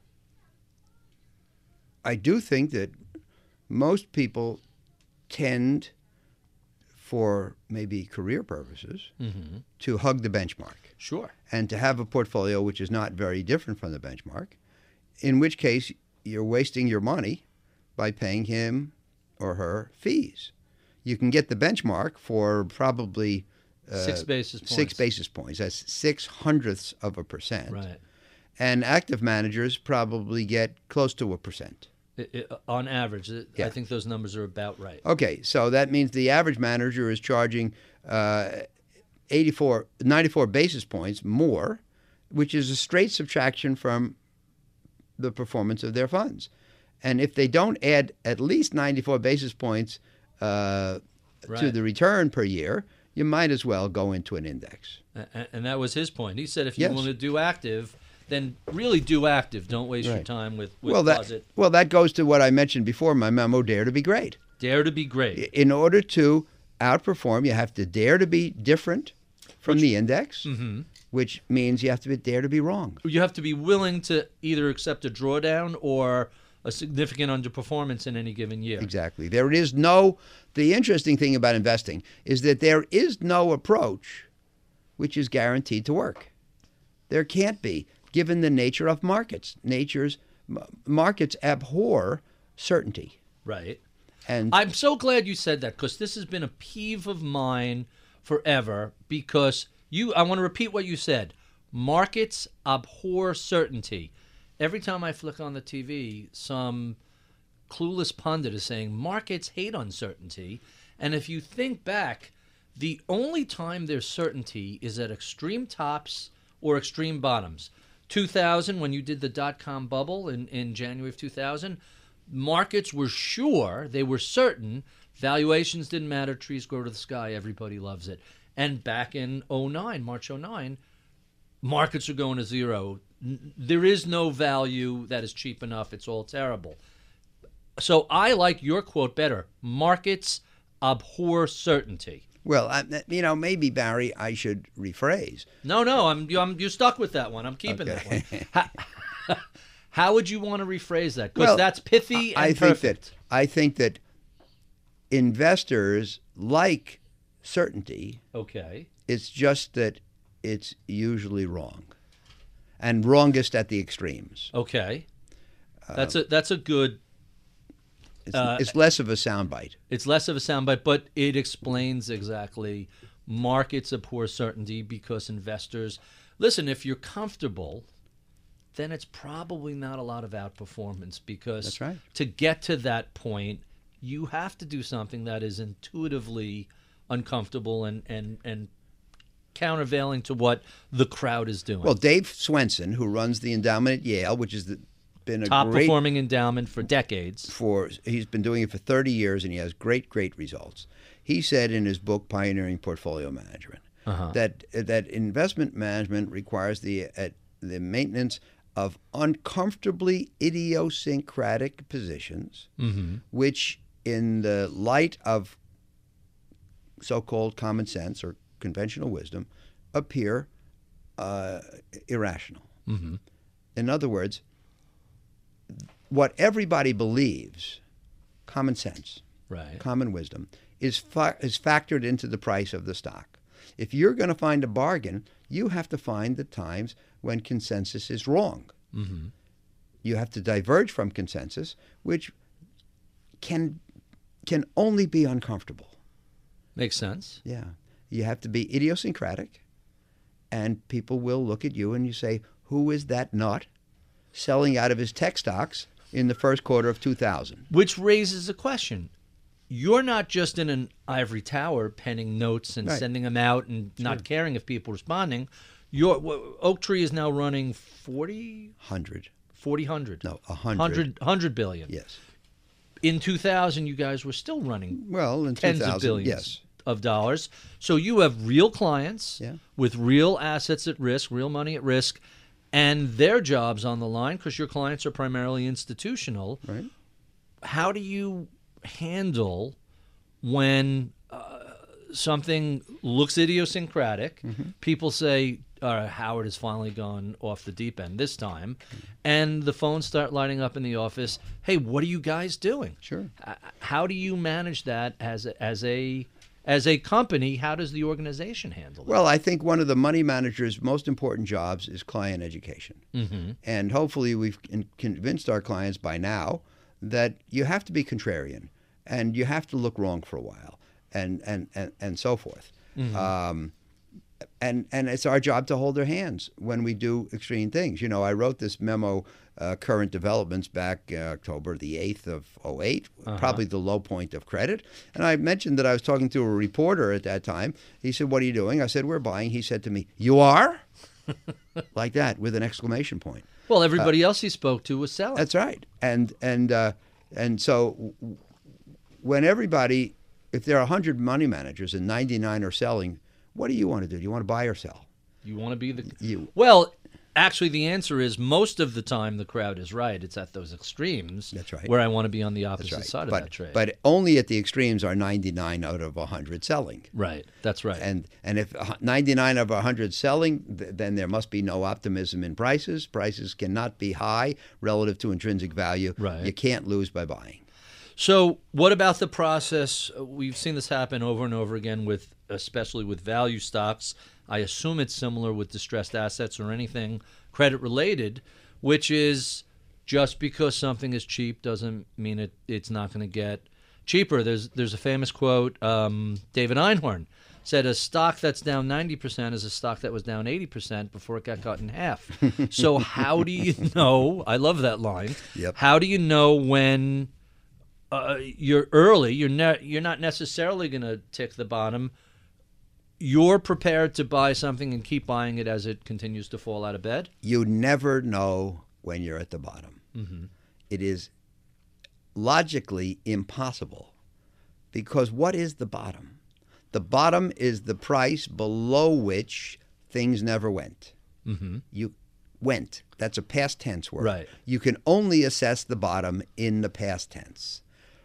I do think that most people tend, for maybe career purposes, mm-hmm. to hug the benchmark. Sure. And to have a portfolio which is not very different from the benchmark, in which case you're wasting your money by paying him or her fees. You can get the benchmark for probably uh, six basis points. Six basis points. That's six hundredths of a percent. Right. And active managers probably get close to a percent. It, it, on average, it, yeah. I think those numbers are about right. Okay, so that means the average manager is charging uh, eighty-four, ninety-four basis points more, which is a straight subtraction from the performance of their funds. And if they don't add at least ninety-four basis points uh, Right. to the return per year, you might as well go into an index. And, and that was his point. He said if you Yes. want to do active, then really do active. Don't waste your Right. time with, with Well, that closet. well that goes to what I mentioned before. My memo, Dare to be Great. Dare to be great. In order to outperform, you have to dare to be different from the index, Mm-hmm. which means you have to be, dare to be wrong. You have to be willing to either accept a drawdown or a significant underperformance in any given year. Exactly. There is no. The interesting thing about investing is that there is no approach which is guaranteed to work. There can't be, given the nature of markets. Nature's m- markets abhor certainty. Right. And I'm so glad you said that because this has been a peeve of mine forever because you I want to repeat what you said. Markets abhor certainty. Every time I flick on the T V, some clueless pundit is saying markets hate uncertainty. And if you think back, the only time there's certainty is at extreme tops or extreme bottoms. two thousand, when you did the dot-com bubble in, in January of two thousand, markets were sure, they were certain, valuations didn't matter, trees grow to the sky, everybody loves it. And back in oh nine, March oh nine, markets are going to zero. N- There is no value that is cheap enough. It's all terrible. So I like your quote better. Markets abhor certainty. well, I, you know, maybe Barry, I should rephrase. No, no, I'm, you- I'm you're stuck with that one. I'm keeping Okay. that one. How, how would you want to rephrase that? Because Well, that's pithy and I think perfect. that I think that investors like certainty. Okay. It's just that it's usually wrong, and wrongest at the extremes. Okay. That's a that's a good. It's, Uh, it's less of a soundbite. It's less of a soundbite, but it explains exactly markets abhor certainty because investors listen. If you're comfortable, then it's probably not a lot of outperformance because That's right. to get to that point, you have to do something that is intuitively uncomfortable and and and countervailing to what the crowd is doing. Well, Dave Swenson, who runs the endowment at Yale, which has been a top great performing endowment for decades. for he's been doing it for thirty years, and he has great, great results. He said in his book Pioneering Portfolio Management Uh-huh. that that investment management requires the uh, the maintenance of uncomfortably idiosyncratic positions, Mm-hmm. which, in the light of so-called common sense or conventional wisdom, appear uh, irrational. Mm-hmm. In other words, what everybody believes, common sense, Right. common wisdom, is fa- is factored into the price of the stock. If you're going to find a bargain, you have to find the times when consensus is wrong. Mm-hmm. You have to diverge from consensus, which can can only be uncomfortable. Makes sense. Yeah. You have to be idiosyncratic, and people will look at you and you say, who is that nut selling out of his tech stocks in the first quarter of two thousand? Which raises a question. You're not just in an ivory tower penning notes and Right. sending them out and not caring if people are responding. Your w- Oak Tree is now running forty, Hundred. forty, one hundred. No, a hundred. one hundred, one hundred billion. Yes. In two thousand, you guys were still running Well, in tens two thousand, of billions yes. of dollars. So you have real clients Yeah. with real assets at risk, real money at risk, and their jobs on the line because your clients are primarily institutional. Right. How do you handle when uh, something looks idiosyncratic? Mm-hmm. People say, all right, Howard has finally gone off the deep end this time. And the phones start lighting up in the office. Hey, what are you guys doing? Sure. H- How do you manage that as a, as a as a company? How does the organization handle that? Well, I think one of the money manager's most important jobs is client education. Mm-hmm. And hopefully we've con- convinced our clients by now that you have to be contrarian and you have to look wrong for a while and, and, and, and so forth. Mm-hmm. Um, and, and it's our job to hold their hands when we do extreme things. You know, I wrote this memo, uh, Current Developments, back uh, October the eighth of oh eight, Uh-huh. probably the low point of credit. And I mentioned that I was talking to a reporter at that time. He said, what are you doing? I said, we're buying. He said to me, you are? like that with an exclamation point. Well, everybody uh, else he spoke to was selling. That's right. And and uh, and so when everybody, if there are one hundred money managers and ninety-nine are selling, what do you want to do? Do you want to buy or sell? You want to be the you. Well, actually, the answer is most of the time the crowd is right. It's at those extremes. That's right. Where I want to be on the opposite right. side of but, that trade. But only at the extremes are ninety-nine out of one hundred selling. Right. That's right. And and if ninety-nine of one hundred selling, th- then there must be no optimism in prices. Prices cannot be high relative to intrinsic value. Right. You can't lose by buying. So what about the process? We've seen this happen over and over again with, especially with value stocks. I assume it's similar with distressed assets or anything credit related, which is just because something is cheap doesn't mean it it's not going to get cheaper. There's there's a famous quote. Um, David Einhorn said a stock that's down ninety percent is a stock that was down eighty percent before it got cut in half. So how do you know? I love that line. Yep. How do you know when uh, you're early? You're ne- you're not necessarily going to tick the bottom. You're prepared to buy something and keep buying it as it continues to fall out of bed? You never know when you're at the bottom. Mm-hmm. It is logically impossible because what is the bottom? The bottom is the price below which things never went. Mm-hmm. You went. That's a past tense word. Right. You can only assess the bottom in the past tense.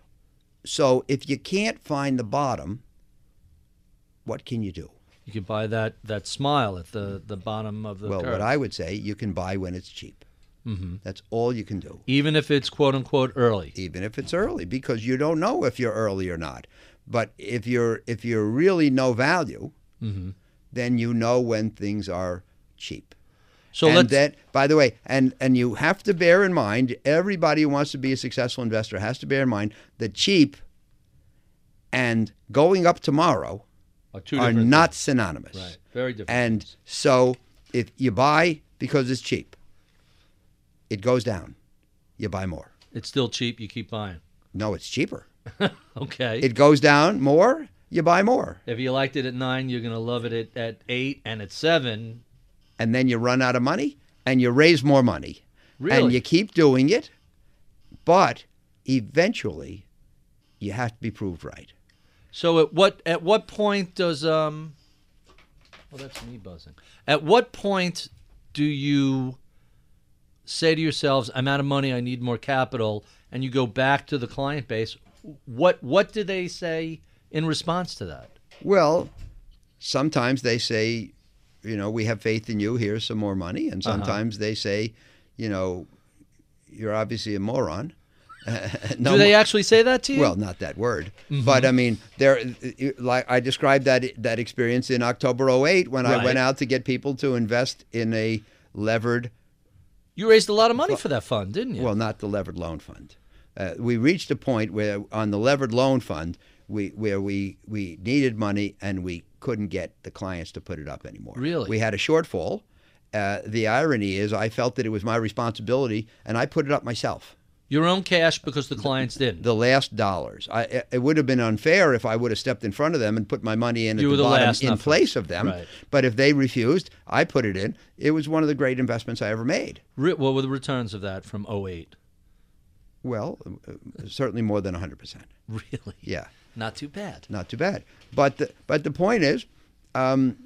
So if you can't find the bottom, what can you do? You can buy that, that smile at the, the bottom of the Well, curve. what I would say, you can buy when it's cheap. Mm-hmm. That's all you can do. Even if it's quote-unquote early. Even if it's early, because you don't know if you're early or not. But if you're if you're really no value, mm-hmm. then you know when things are cheap. So and let's, that, by the way, and, and you have to bear in mind, everybody who wants to be a successful investor has to bear in mind that cheap and going up tomorrow are, two are different not things. synonymous. Right. Very different. And things. so if you buy because it's cheap, it goes down. You buy more. It's still cheap. You keep buying. No, it's cheaper. Okay. It goes down more. You buy more. If you liked it at nine, you're going to love it at, at eight and at seven. And then you run out of money and you raise more money. Really? And you keep doing it, but eventually you have to be proved right. So at what at what point does um well that's me buzzing. At what point do you say to yourselves, I'm out of money, I need more capital, and you go back to the client base? What what do they say in response to that? Well, sometimes they say, you know, we have faith in you, here's some more money. And sometimes uh-huh. they say, you know, you're obviously a moron. no Do they mo- actually say that to you? Well, not that word. Mm-hmm. But I mean, there. Like I described that that experience in October oh eight when right. I went out to get people to invest in a levered. You raised a lot of money for that fund, didn't you? Well, not the levered loan fund. Uh, we reached a point where on the levered loan fund, we where we, we needed money and we couldn't get the clients to put it up anymore. Really? We had a shortfall. Uh, the irony is I felt that it was my responsibility, and I put it up myself. Your own cash because the clients didn't. The last dollars. I, it would have been unfair if I would have stepped in front of them and put my money in at You the, were the bottom last, in not place first. of them. Right. But if they refused, I put it in. It was one of the great investments I ever made. Re- what were the returns of that from oh eight? Well, uh, certainly more than one hundred percent. Really? Yeah. Not too bad. Not too bad. But the, but the point is, um,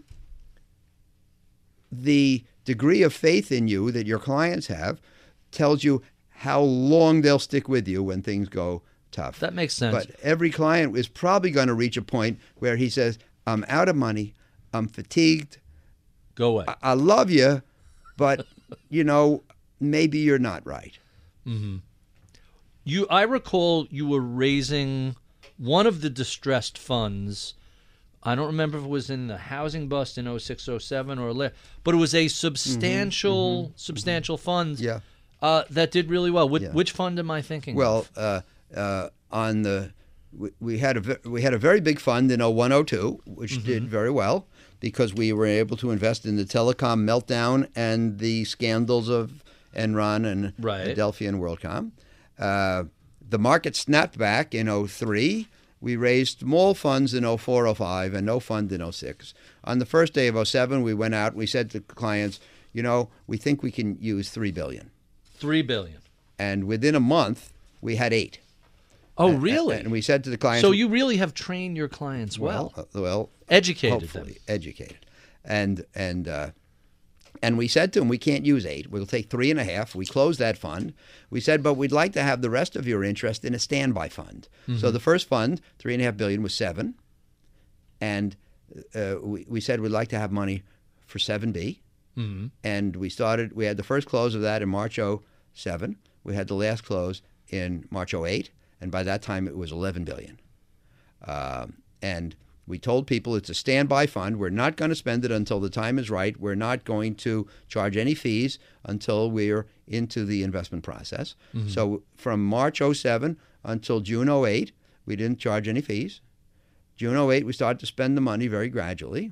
the degree of faith in you that your clients have tells you how long they'll stick with you when things go tough. That makes sense. But every client is probably going to reach a point where he says, I'm out of money, I'm fatigued, Go away. I, I love you, but, you know, maybe you're not right. Mm-hmm. You, I recall you were raising one of the distressed funds. I don't remember if it was in the housing bust in oh six, oh seven or later, but it was a substantial, mm-hmm, substantial mm-hmm. fund yeah. uh, that did really well. Which, yeah. which fund am I thinking well, of? Well, uh, uh, on the we, we had a we had a very big fund in oh one oh two, which mm-hmm. did very well because we were able to invest in the telecom meltdown and the scandals of Enron and right. Adelphia and WorldCom. Uh, the market snapped back in oh three. We raised small funds in oh four, oh five, and no fund in oh six. on the first day of oh seven, we went out and we said to clients, you know, we think we can use three billion dollars. Three billion dollars. And within a month, we had eight. Oh, and, really? And we said to the clients... So you really have trained your clients well. Well, uh, well educated hopefully, them. educated. And, and, uh, and we said to them, we can't use eight. We'll take three and a half. We closed that fund. We said, but we'd like to have the rest of your interest in a standby fund. Mm-hmm. So the first fund, three and a half billion, was seven. And uh, we, we said we'd like to have money for seven B. Mm-hmm. And we started, we had the first close of that in March oh seven. We had the last close in March oh eight. And by that time, it was eleven billion dollars. Um, and we told people it's a standby fund. We're not going to spend it until the time is right. We're not going to charge any fees until we're into the investment process. Mm-hmm. So from March oh seven until June oh eight, we didn't charge any fees. June oh eight, we started to spend the money very gradually.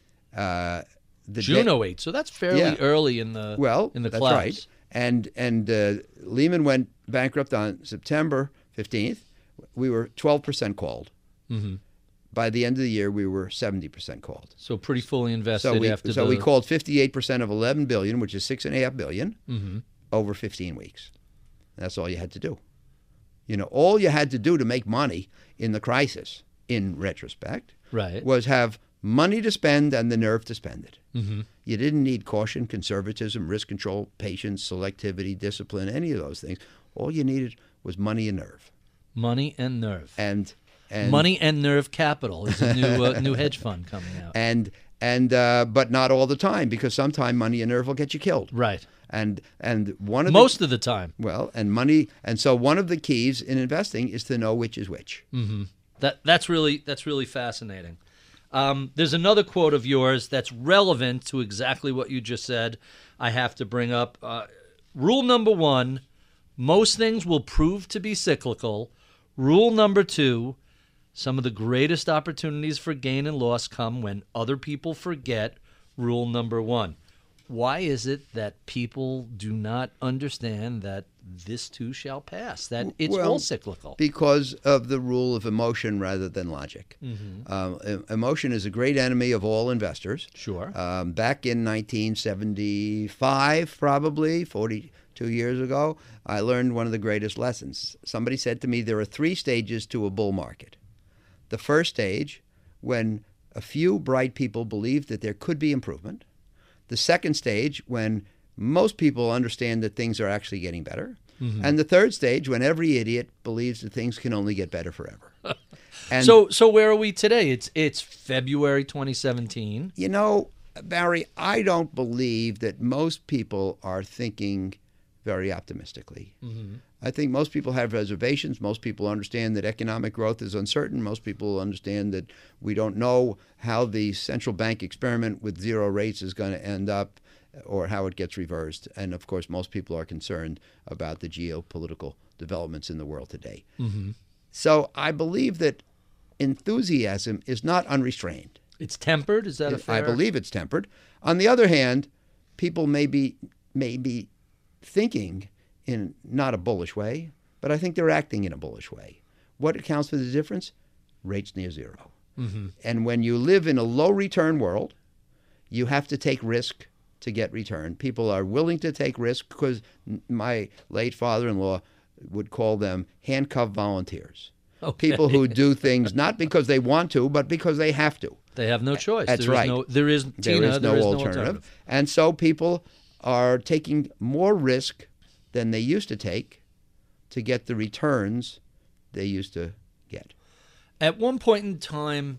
Uh, the June de- oh eight, so that's fairly yeah. early in the well, in the that's class. Right. And and uh, Lehman went bankrupt on September fifteenth. We were twelve percent called. Mm-hmm. By the end of the year, we were seventy percent called. So pretty fully invested so we, after so the... we called fifty-eight percent of eleven billion dollars, which is six point five billion dollars, mm-hmm. over fifteen weeks. That's all you had to do. You know, all you had to do to make money in the crisis, in retrospect, right. was have money to spend and the nerve to spend it. Mm-hmm. You didn't need caution, conservatism, risk control, patience, selectivity, discipline, any of those things. All you needed was money and nerve. Money and nerve. And, and Money and Nerve Capital is a new uh, new hedge fund coming out. And and uh, but not all the time, because sometime money and nerve will get you killed. Right. And and one of most the, of the time. Well, and money, and so one of the keys in investing is to know which is which. Mm-hmm. That that's really that's really fascinating. Um, there's another quote of yours that's relevant to exactly what you just said. I have to bring up uh, rule number one: most things will prove to be cyclical. Rule number two: some of the greatest opportunities for gain and loss come when other people forget rule number one. Why is it that people do not understand that this too shall pass, that it's well, all cyclical? Because of the rule of emotion rather than logic. Mm-hmm. Um, emotion is a great enemy of all investors. Sure. Um, back in nineteen seventy-five, probably, forty-two years ago, I learned one of the greatest lessons. Somebody said to me, there are three stages to a bull market. The first stage, when a few bright people believe that there could be improvement. The second stage, when most people understand that things are actually getting better. Mm-hmm. And the third stage, when every idiot believes that things can only get better forever. And so so where are we today? It's it's February twenty seventeen. You know, Barry, I don't believe that most people are thinking very optimistically. Mm-hmm. I think most people have reservations. Most people understand that economic growth is uncertain. Most people understand that we don't know how the central bank experiment with zero rates is going to end up or how it gets reversed. And, of course, most people are concerned about the geopolitical developments in the world today. Mm-hmm. So I believe that enthusiasm is not unrestrained. It's tempered? Is that a fair? I believe it's tempered. On the other hand, people may be, may be thinking in not a bullish way, but I think they're acting in a bullish way. What accounts for the difference? Rates near zero. Mm-hmm. And when you live in a low return world, you have to take risk to get return. People are willing to take risk because my late father-in-law would call them handcuffed volunteers. Okay. People who do things not because they want to, but because they have to. They have no choice. That's there is right. No, there is, Tina, there is no, there is alternative. no alternative. And so people are taking more risk than they used to take to get the returns they used to get. At one point in time,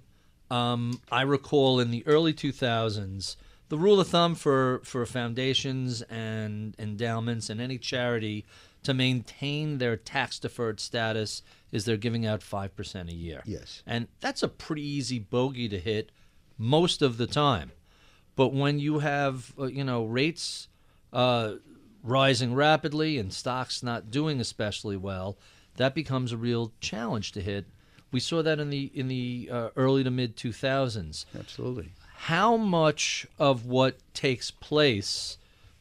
um, I recall in the early two thousands, the rule of thumb for, for foundations and endowments and any charity to maintain their tax-deferred status is they're giving out five percent a year. Yes. And that's a pretty easy bogey to hit most of the time. But when you have, uh, you know, rates uh, rising rapidly and stocks not doing especially well, that becomes a real challenge to hit. We saw that in the in the uh, early to mid two thousands. Absolutely. How much of what takes place,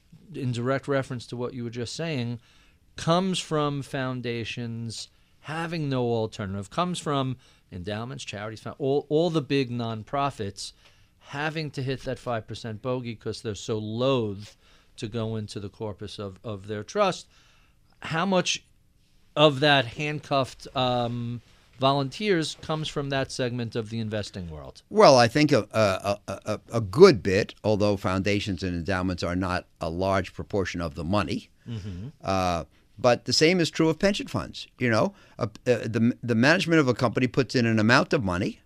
in direct reference to what you were just saying, comes from foundations having no alternative, comes from endowments, charities, all all the big nonprofits having to hit that five percent bogey because they're so loath to go into the corpus of, of their trust. How much of that handcuffed um, volunteers comes from that segment of the investing world? Well, I think a, a, a, a good bit, although foundations and endowments are not a large proportion of the money. Mm-hmm. Uh, but the same is true of pension funds. You know, uh, uh, the the management of a company puts in an amount of money,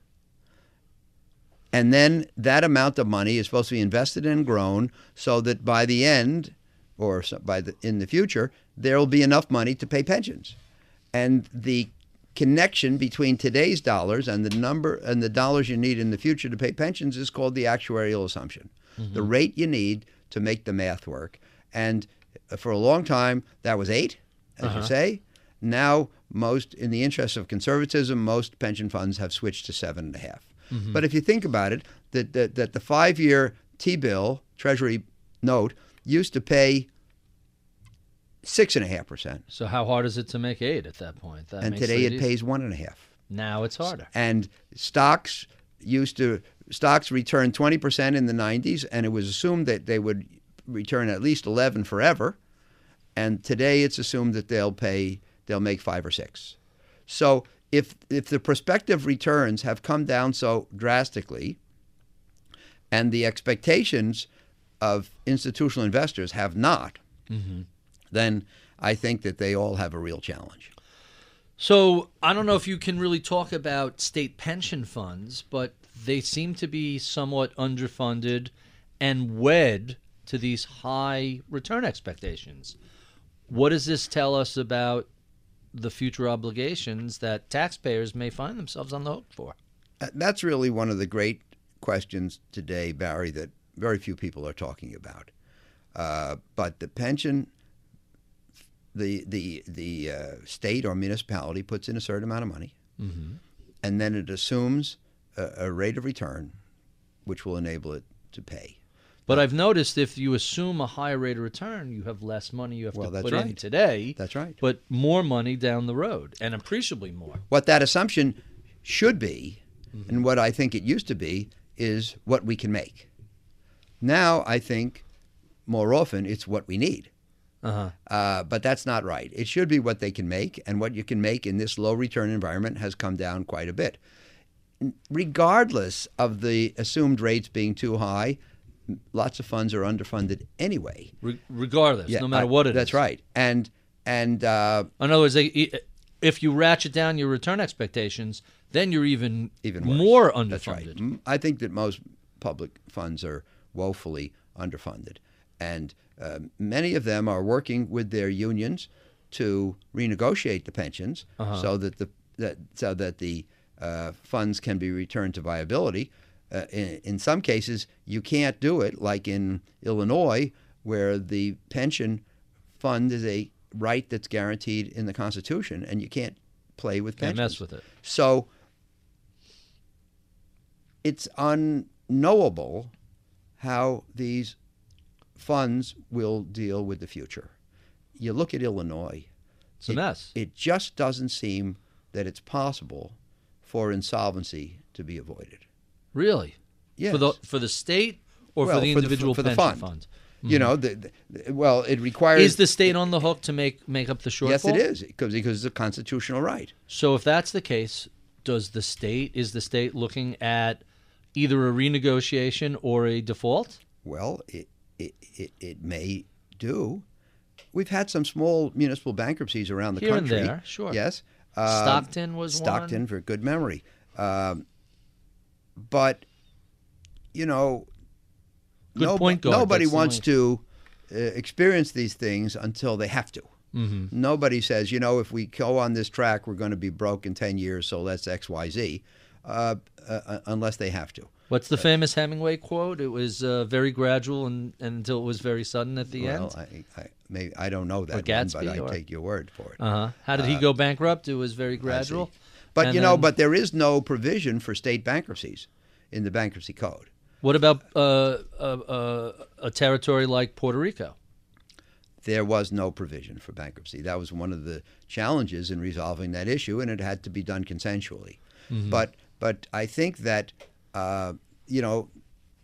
and then that amount of money is supposed to be invested and grown so that by the end, or by the in the future, there will be enough money to pay pensions. And the connection between today's dollars and the number and the dollars you need in the future to pay pensions is called the actuarial assumption, mm-hmm. the rate you need to make the math work. And for a long time, that was eight, as uh-huh. you say. Now, most, in the interest of conservatism, most pension funds have switched to seven and a half. Mm-hmm. But if you think about it, that, that, that the five-year T-bill, Treasury note, used to pay six and a half percent. So how hard is it to make eight at that point? That and today it easy. pays one and a half. Now it's harder. And stocks used to stocks returned twenty percent in the nineties, and it was assumed that they would return at least eleven forever. And today it's assumed that they'll pay they'll make five or six. So if if the prospective returns have come down so drastically, and the expectations of institutional investors have not, mm-hmm. then I think that they all have a real challenge. So I don't know if you can really talk about state pension funds, but they seem to be somewhat underfunded and wed to these high return expectations. What does this tell us about the future obligations that taxpayers may find themselves on the hook for? That's really one of the great questions today, Barry, that very few people are talking about. Uh, but the pension, the the the uh, state or municipality puts in a certain amount of money, mm-hmm. and then it assumes a, a rate of return, which will enable it to pay. But I've noticed if you assume a higher rate of return, you have less money you have well, to that's put right. in today. That's right. But more money down the road, and appreciably more. What that assumption should be, mm-hmm. and what I think it used to be, is what we can make. Now I think more often it's what we need. Uh-huh. Uh, but that's not right. It should be what they can make, and what you can make in this low return environment has come down quite a bit. Regardless of the assumed rates being too high, lots of funds are underfunded anyway. Re- regardless, yeah, no matter I, what it that's is. That's right. And and uh, in other words, they, if you ratchet down your return expectations, then you're even even worse. more underfunded. That's right. I think that most public funds are woefully underfunded, and uh, many of them are working with their unions to renegotiate the pensions uh-huh. so that the that so that the uh, funds can be returned to viability. Uh, in, in some cases, you can't do it, like in Illinois, where the pension fund is a right that's guaranteed in the Constitution, and you can't play with pensions. Can't mess with it. So it's unknowable how these funds will deal with the future. You look at Illinois. It's a it, mess. It just doesn't seem that it's possible for insolvency to be avoided. Really? Yes. For the for the state or well, for the for individual the, for pension the fund? fund? Mm-hmm. You know, the, the, well, it requires. Is the state on the hook to make make up the shortfall? Yes, it is, because because it's a constitutional right. So if that's the case, does the state is the state looking at either a renegotiation or a default? Well, it it it, it may do. We've had some small municipal bankruptcies around the Here country. and there, sure. Yes. Uh, Stockton was Stockton one. for good memory. Um, but, you know, good no, point guard. nobody That's wants to uh, experience these things until they have to. Mm-hmm. Nobody says, you know, if we go on this track, we're going to be broke in ten years, so let's X, Y, Z, uh, uh, unless they have to. What's the famous Hemingway quote? It was uh, very gradual and, and until it was very sudden at the well, end? I, I, maybe, I don't know that or Gatsby, one, but or... I take your word for it. Uh-huh. How did he uh, go bankrupt? It was very gradual? But, and you know, then... but there is no provision for state bankruptcies in the bankruptcy code. What about uh, uh, uh, a territory like Puerto Rico? There was no provision for bankruptcy. That was one of the challenges in resolving that issue, and it had to be done consensually. Mm-hmm. But but I think that, uh, you know,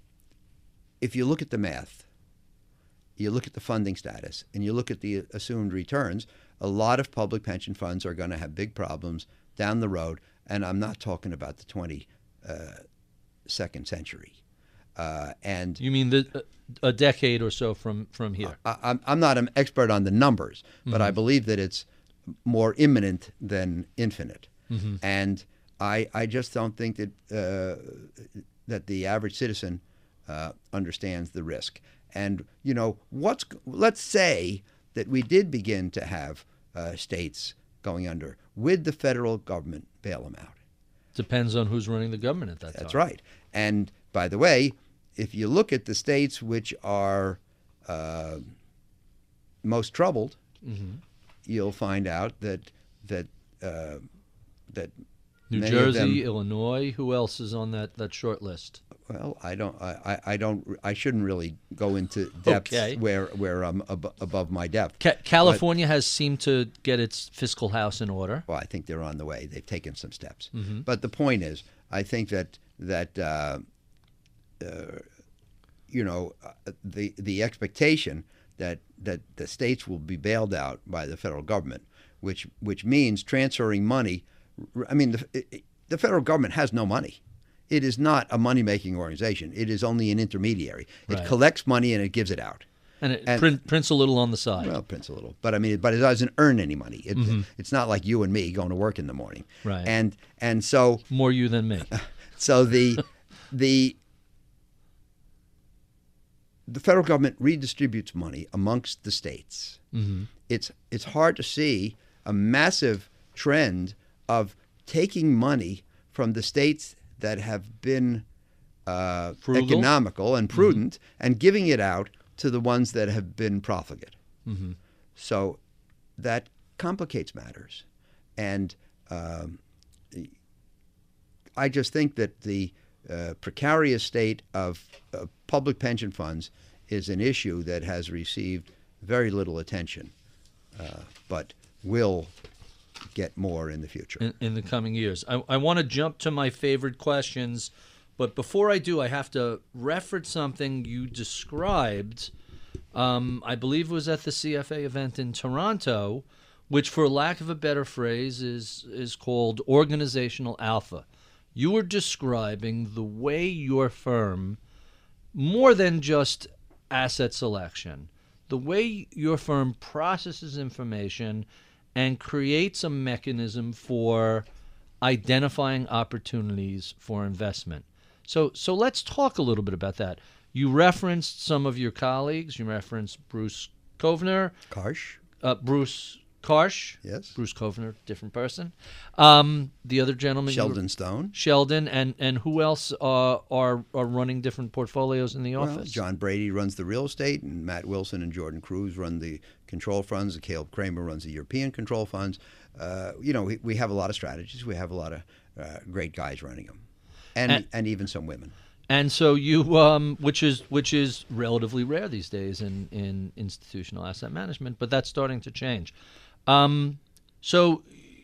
if you look at the math, you look at the funding status, and you look at the assumed returns, a lot of public pension funds are going to have big problems down the road. And I'm not talking about the twenty-second century. Uh, and You mean the, a decade or so from, from here? I, I'm, I'm not an expert on the numbers, but Mm-hmm. I believe that it's more imminent than infinite. Mm-hmm. And I, I just don't think that uh, that the average citizen uh, understands the risk. And you know, what's let's say that we did begin to have uh, states going under. Would the federal government bail them out? Depends on who's running the government at that time. That's right. And by the way, if you look at the states which are uh, most troubled, Mm-hmm. you'll find out that that uh, that New many of Jersey, them, Illinois. Who else is on that, that short list? well, I don't, I, I I don't, I shouldn't really go into depths Okay. where where I'm ab- above my depth. Ca- California has seemed to get its fiscal house in order. Well, I think they're on the way. They've taken some steps. Mm-hmm. But the point is, I think that that uh, uh, you know uh, the the expectation that that the states will be bailed out by the federal government, which which means transferring money. I mean, the, it, the federal government has no money. It is not a money-making organization. It is only an intermediary. It Right. collects money and it gives it out. And it And- print, prints a little on the side. Well, prints a little, but I mean, but it doesn't earn any money. It, It's not like you and me going to work in the morning. Right. And and so More you than me. so the the the federal government redistributes money amongst the states. Mm-hmm. It's it's hard to see a massive trend of taking money from the states that have been uh, Frugal? economical and prudent and giving it out to the ones that have been profligate. Mm-hmm. So that complicates matters. And um, I just think that the uh, precarious state of uh, public pension funds is an issue that has received very little attention, uh, but will get more in the future. in, in the coming years. I, I want to jump to my favorite questions, but before I do, I have to reference something you described. Um, I believe it was at the C F A event in Toronto, which, for lack of a better phrase, is is called organizational alpha. You were describing the way your firm, more than just asset selection, the way your firm processes information and creates a mechanism for identifying opportunities for investment. So so let's talk a little bit about that. You referenced some of your colleagues. You referenced Bruce Kovner, Karsh? uh, Bruce Karsh. Yes. Bruce Kovner, different person. Um, the other gentleman. you were- Sheldon Stone? Sheldon, and, and who else uh, are are running different portfolios in the Well, office? John Brady runs the real estate, and Matt Wilson and Jordan Cruz run the control funds. And Caleb Kramer runs the European control funds. Uh, you know, we, we have a lot of strategies. We have a lot of uh, great guys running them, and, And- and even some women. And so you, um, which is which is relatively rare these days in, in institutional asset management, but that's starting to change. Um, so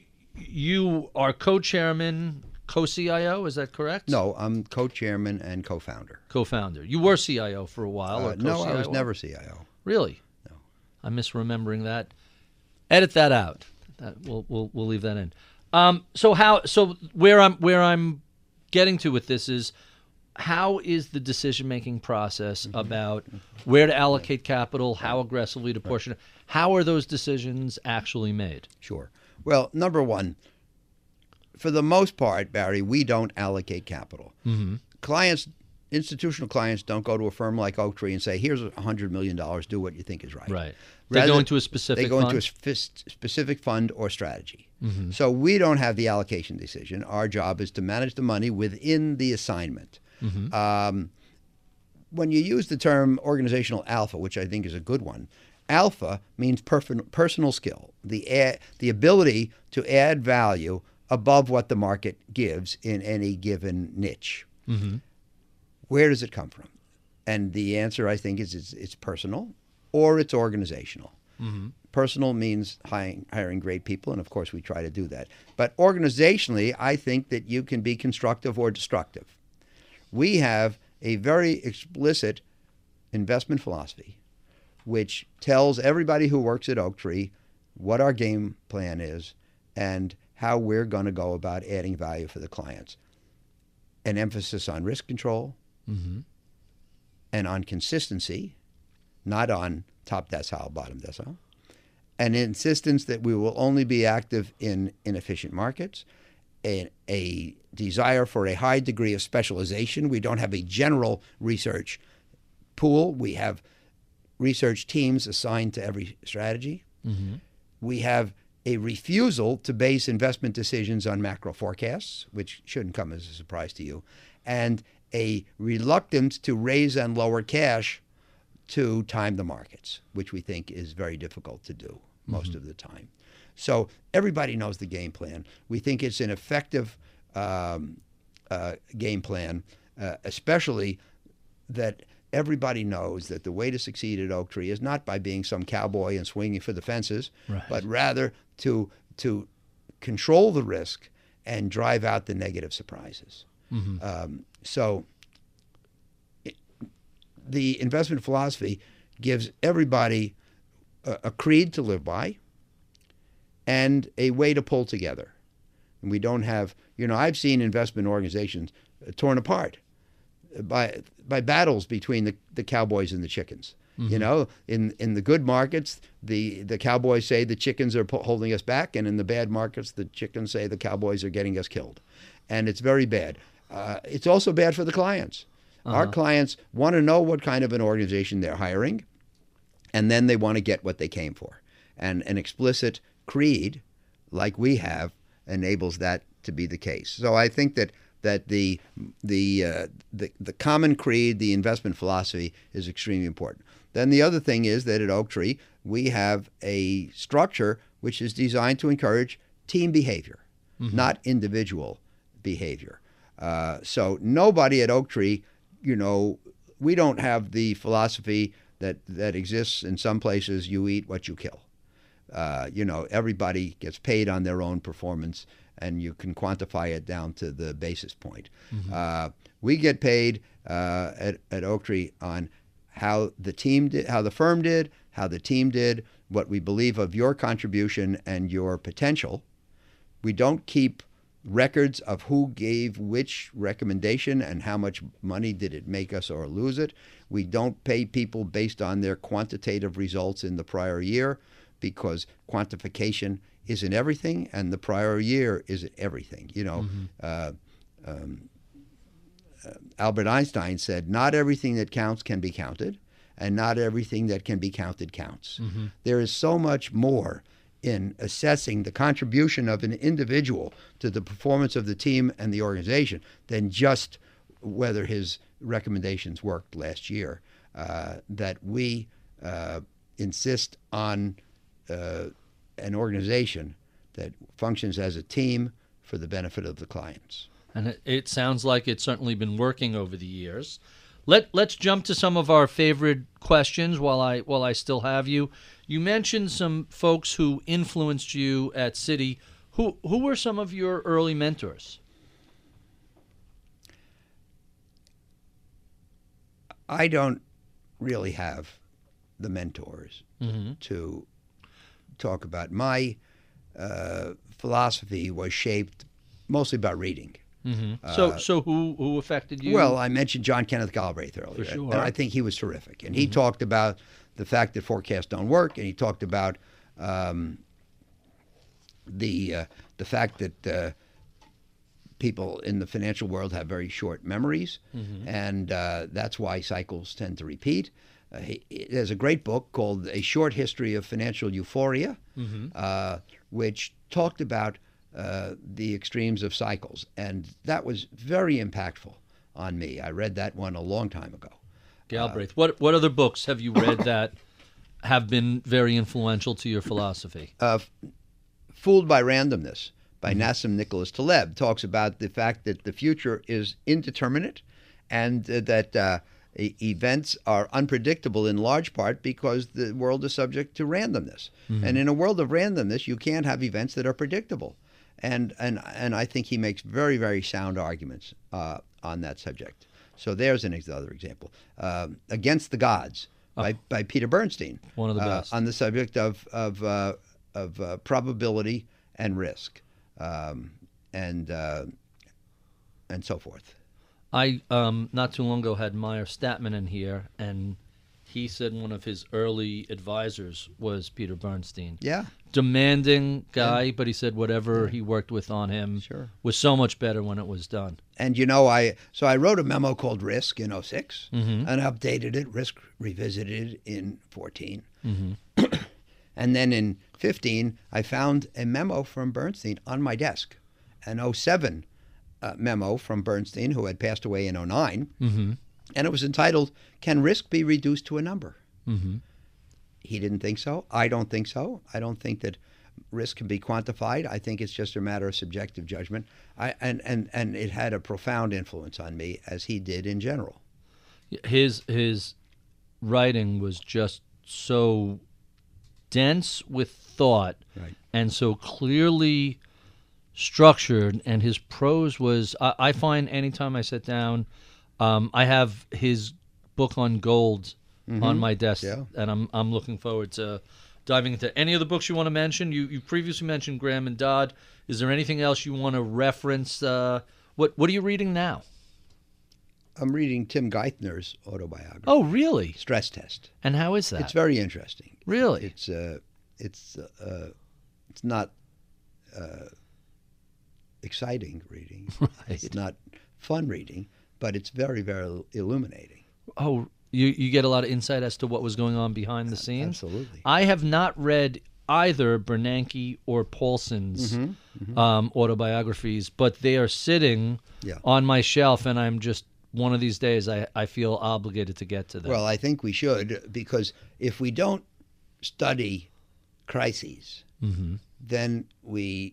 you are co-chairman, co-C I O, is that correct? No, I'm co-chairman and co-founder. Co-founder. You were C I O for a while. Uh, or no, co-C I O? I was never C I O. Really? No. I'm misremembering that. Edit that out. That, we'll we'll we'll leave that in. Um, so how? So where I'm where I'm getting to with this is, how is the decision-making process Mm-hmm. about where to allocate capital, how aggressively to portion it? How are those decisions actually made? Sure. Well, number one, for the most part, Barry, we don't allocate capital. Mm-hmm. Clients, institutional clients, don't go to a firm like Oaktree and say, "Here's a hundred million dollars. Do what you think is right." Right. They Rather- go into a specific They go fund? into a sp- specific fund or strategy. Mm-hmm. So we don't have the allocation decision. Our job is to manage the money within the assignment. Mm-hmm. Um, when you use the term organizational alpha, which I think is a good one, alpha means perf- personal skill, the a- the ability to add value above what the market gives in any given niche. Mm-hmm. Where does it come from? And the answer, I think, is it's, it's personal or it's organizational. Mm-hmm. Personal means hiring, hiring great people, and of course we try to do that. But organizationally, I think that you can be constructive or destructive. We have a very explicit investment philosophy, which tells everybody who works at Oaktree what our game plan is and how we're going to go about adding value for the clients. An emphasis on risk control mm-hmm. and on consistency, not on top decile, bottom decile. An insistence that we will only be active in inefficient markets, a, a desire for a high degree of specialization. We don't have a general research pool. We have research teams assigned to every strategy. Mm-hmm. We have a refusal to base investment decisions on macro forecasts, which shouldn't come as a surprise to you, and a reluctance to raise and lower cash to time the markets, which we think is very difficult to do most mm-hmm. of the time. So everybody knows the game plan. We think it's an effective um, uh, game plan, uh, especially that everybody knows that the way to succeed at Oaktree is not by being some cowboy and swinging for the fences, right. but rather to to control the risk and drive out the negative surprises. Mm-hmm. Um, so it, the investment philosophy gives everybody a, a creed to live by and a way to pull together. And we don't have, you know, I've seen investment organizations torn apart by by battles between the, the cowboys and the chickens. Mm-hmm. You know, in in the good markets, the, the cowboys say the chickens are po- holding us back, and in the bad markets, the chickens say the cowboys are getting us killed. And it's very bad. Uh, it's also bad for the clients. Uh-huh. Our clients want to know what kind of an organization they're hiring, and then they want to get what they came for. And an explicit creed, like we have, enables that to be the case. So I think that that the the uh, the the common creed, the investment philosophy, is extremely important. Then the other thing is that at Oaktree we have a structure which is designed to encourage team behavior, mm-hmm. not individual behavior. Uh, so nobody at Oaktree, you know, we don't have the philosophy that that exists in some places. You eat what you kill. Uh, you know, everybody gets paid on their own performance, and you can quantify it down to the basis point. Mm-hmm. Uh, we get paid uh, at, at Oaktree on how the team did, how the firm did, how the team did, what we believe of your contribution and your potential. We don't keep records of who gave which recommendation and how much money did it make us or lose it. We don't pay people based on their quantitative results in the prior year, because quantification isn't everything, and the prior year isn't everything. You know, mm-hmm. uh, um, uh, Albert Einstein said, not everything that counts can be counted, and not everything that can be counted counts. Mm-hmm. There is so much more in assessing the contribution of an individual to the performance of the team and the organization than just whether his recommendations worked last year, uh, that we uh, insist on Uh, an organization that functions as a team for the benefit of the clients. And it, it sounds like it's certainly been working over the years. Let let's jump to some of our favorite questions while I while I still have you. You mentioned some folks who influenced you at Citi. Who who were some of your early mentors? I don't really have the mentors mm-hmm. to talk about. My uh, philosophy was shaped mostly by reading. Mm-hmm. Uh, so, so who who affected you? Well, I mentioned John Kenneth Galbraith earlier, For sure. and I think he was terrific. And mm-hmm. he talked about the fact that forecasts don't work, and he talked about um, the uh, the fact that uh, people in the financial world have very short memories, mm-hmm. and uh, that's why cycles tend to repeat. Uh, he, there's a great book called A Short History of Financial Euphoria, mm-hmm. uh, which talked about uh, the extremes of cycles. And that was very impactful on me. I read that one a long time ago. Galbraith. Uh, what what other books have you read that have been very influential to your philosophy? Uh, Fooled by Randomness by mm-hmm. Nassim Nicholas Taleb talks about the fact that the future is indeterminate, and uh, that uh, events are unpredictable in large part because the world is subject to randomness. Mm-hmm. And in a world of randomness, you can't have events that are predictable. And and and I think he makes very, very sound arguments uh, on that subject. So there's an ex- other example. Um, Against the Gods by, Oh. by Peter Bernstein. One of the uh, best. on the subject of of uh, of uh, probability and risk, um, and uh, and so forth. I um not too long ago had Meyer Statman in here, and he said one of his early advisors was Peter Bernstein. Yeah. Demanding guy, but he said whatever he worked with on him Sure. was so much better when it was done. And you know, I so I wrote a memo called Risk in oh six Mm-hmm. and updated it. Risk revisited in fourteen, Mm-hmm. and then in fifteen I found a memo from Bernstein on my desk, an oh seven uh, memo from Bernstein, who had passed away in oh nine, Mm-hmm. and it was entitled "Can Risk Be Reduced to a Number?" Mm-hmm. He didn't think so. I don't think so. I don't think that risk can be quantified. I think it's just a matter of subjective judgment. I, and, and, and it had a profound influence on me, as he did in general. His his writing was just so dense with thought, Right. and so clearly structured, and his prose was I, I find anytime I sit down, um, I have his book on gold on my desk, Yeah. and I'm I'm looking forward to diving into any of the books you want to mention. You you previously mentioned Graham and Dodd. Is there anything else you want to reference? Uh, what what are you reading now? I'm reading Tim Geithner's autobiography, Oh, really? Stress Test. And how is that? It's very interesting. Really? It's uh, it's uh, it's not uh, exciting reading. Right. It's not fun reading, but it's very, very illuminating. Oh, you you get a lot of insight as to what was going on behind the scenes. Absolutely. I have not read either Bernanke or Paulson's Um, autobiographies, but they are sitting Yeah. on my shelf, and I'm just one of these days I, I feel obligated to get to them. Well, I think we should, because if we don't study crises, Mm-hmm. then we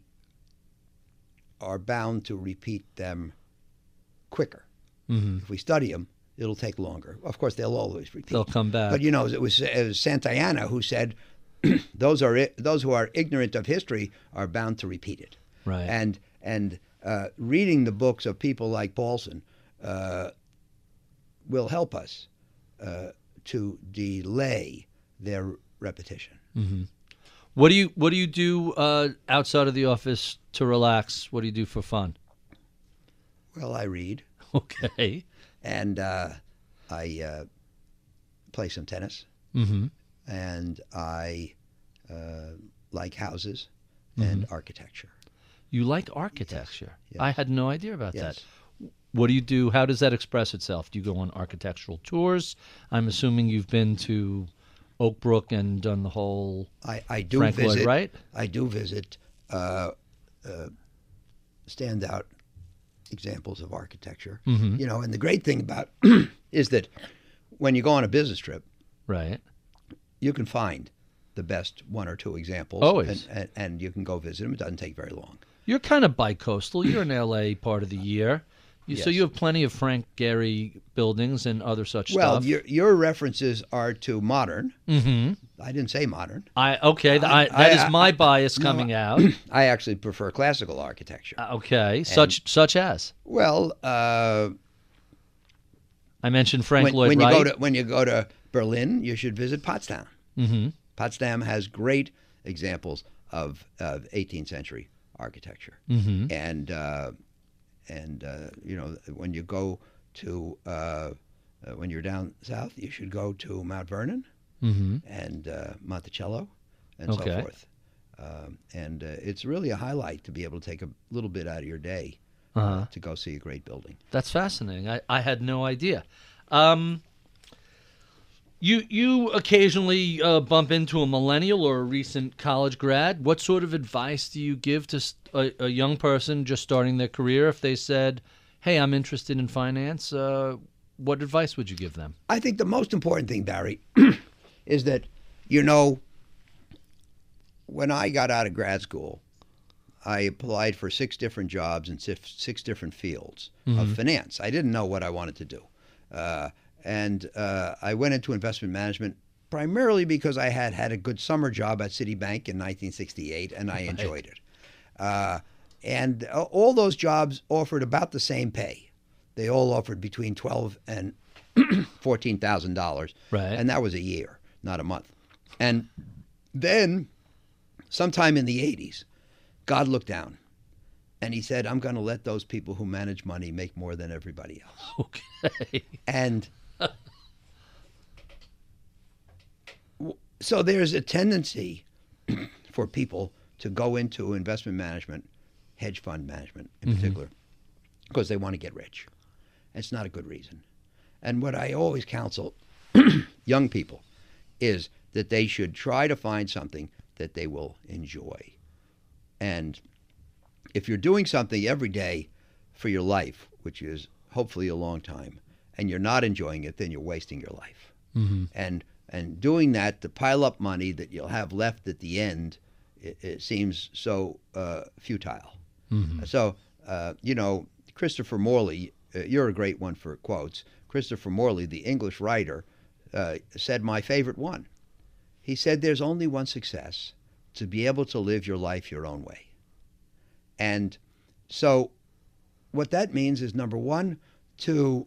are bound to repeat them quicker. Mm-hmm. If we study them, it'll take longer. Of course, they'll always repeat. They'll come back. But you know, it was, it was Santayana who said, "Those are i- those who are ignorant of history are bound to repeat it." Right. And and uh, reading the books of people like Paulson uh, will help us uh, to delay their repetition. Mm-hmm. What do you What do you do uh, outside of the office to relax? What do you do for fun? Well, I read, Okay. and uh, I uh, play some tennis, Mm-hmm. and I uh, like houses and architecture. You like architecture. Yes. I had no idea about Yes. that. What do you do? How does that express itself? Do you go on architectural tours? I'm assuming you've been to Oak Brook and done the whole I, I do Frank Lloyd visit. Wright? I do visit uh, uh, standout examples of architecture. Mhm. You know, and the great thing about is that when you go on a business trip, Right. you can find the best one or two examples. Always. And, and, and you can go visit them. It doesn't take very long. You're kind of bi-coastal. You're in L A part of the year. You, So Yes. you have plenty of Frank Gehry buildings and other such Well, stuff. your your references are to modern. Mm-hmm. I didn't say modern. I okay. th- I, I- that is I- my bias no, coming out. I actually prefer classical architecture. Uh, okay, such such as Well, uh, I mentioned Frank when, Lloyd when you Wright. go to when you go to Berlin, you should visit Potsdam. mm-hmm. Potsdam has great examples of, of eighteenth century architecture, Mm-hmm. and uh, and uh, you know, when you go to uh, uh, when you're down south, you should go to Mount Vernon Mm-hmm. and uh, Monticello and Okay. so forth. Um, and uh, it's really a highlight to be able to take a little bit out of your day uh, Uh-huh. to go see a great building. That's fascinating. I, I had no idea. Um, you you occasionally uh, bump into a millennial or a recent college grad. What sort of advice do you give to s- a, a young person just starting their career if they said, "Hey, I'm interested in finance"? Uh, what advice would you give them? I think the most important thing, Barry, is that, you know, when I got out of grad school, I applied for six different jobs in six, six different fields of finance. I didn't know what I wanted to do. Uh, and uh, I went into investment management primarily because I had had a good summer job at Citibank in nineteen sixty-eight, and I enjoyed it. Uh, and all those jobs offered about the same pay. they all offered between twelve and fourteen thousand dollars, Right. and that was a year, not a month. And then, sometime in the eighties, God looked down, and He said, "I'm going to let those people who manage money make more than everybody else." Okay. And so there's a tendency for people to go into investment management, hedge fund management in Mm-hmm. particular, because they want to get rich. It's not a good reason. And what I always counsel young people is that they should try to find something that they will enjoy. And if you're doing something every day for your life, which is hopefully a long time, and you're not enjoying it, then you're wasting your life. Mm-hmm. And and doing that to pile up money that you'll have left at the end, it, it seems so uh, futile. Mm-hmm. So, uh, you know, Christopher Morley, uh, you're a great one for quotes. Christopher Morley, the English writer, uh, said my favorite one. He said, "There's only one success, to be able to live your life your own way." And so what that means is, number one, to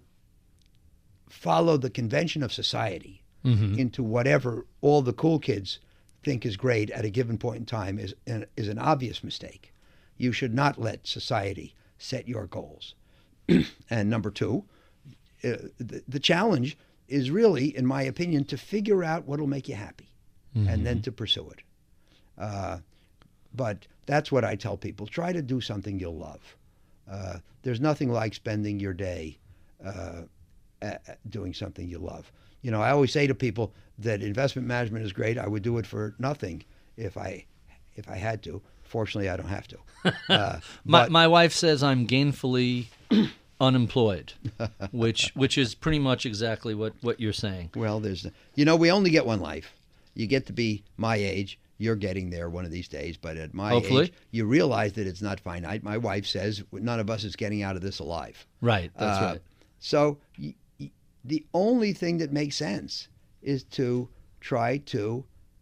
follow the convention of society Mm-hmm. into whatever all the cool kids think is great at a given point in time is an, is an obvious mistake. You should not let society set your goals. And number two, uh, the, the challenge is really, in my opinion, to figure out what will make you happy, Mm-hmm. and then to pursue it. Uh, but that's what I tell people. Try to do something you'll love. Uh, there's nothing like spending your day uh, a- a- doing something you love. You know, I always say to people that investment management is great. I would do it for nothing if I if I had to. Fortunately, I don't have to. Uh, My but- my wife says I'm gainfully unemployed, which which is pretty much exactly what, what you're saying. Well, there's, you know, we only get one life. You get to be my age. You're getting there one of these days. But at my Hopefully. age, you realize that it's not finite. My wife says none of us is getting out of this alive. Right. That's Uh, right. So y- y- the only thing that makes sense is to try to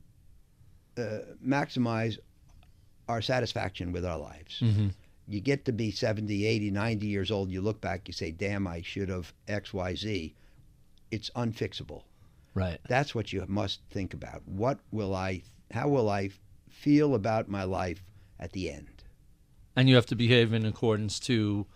uh, maximize our satisfaction with our lives. Mm-hmm. You get to be seventy, eighty, ninety years old, you look back, you say, damn, I should have X, Y, Z. It's unfixable. Right. That's what you must think about. What will I, how will I feel about my life at the end? And you have to behave in accordance to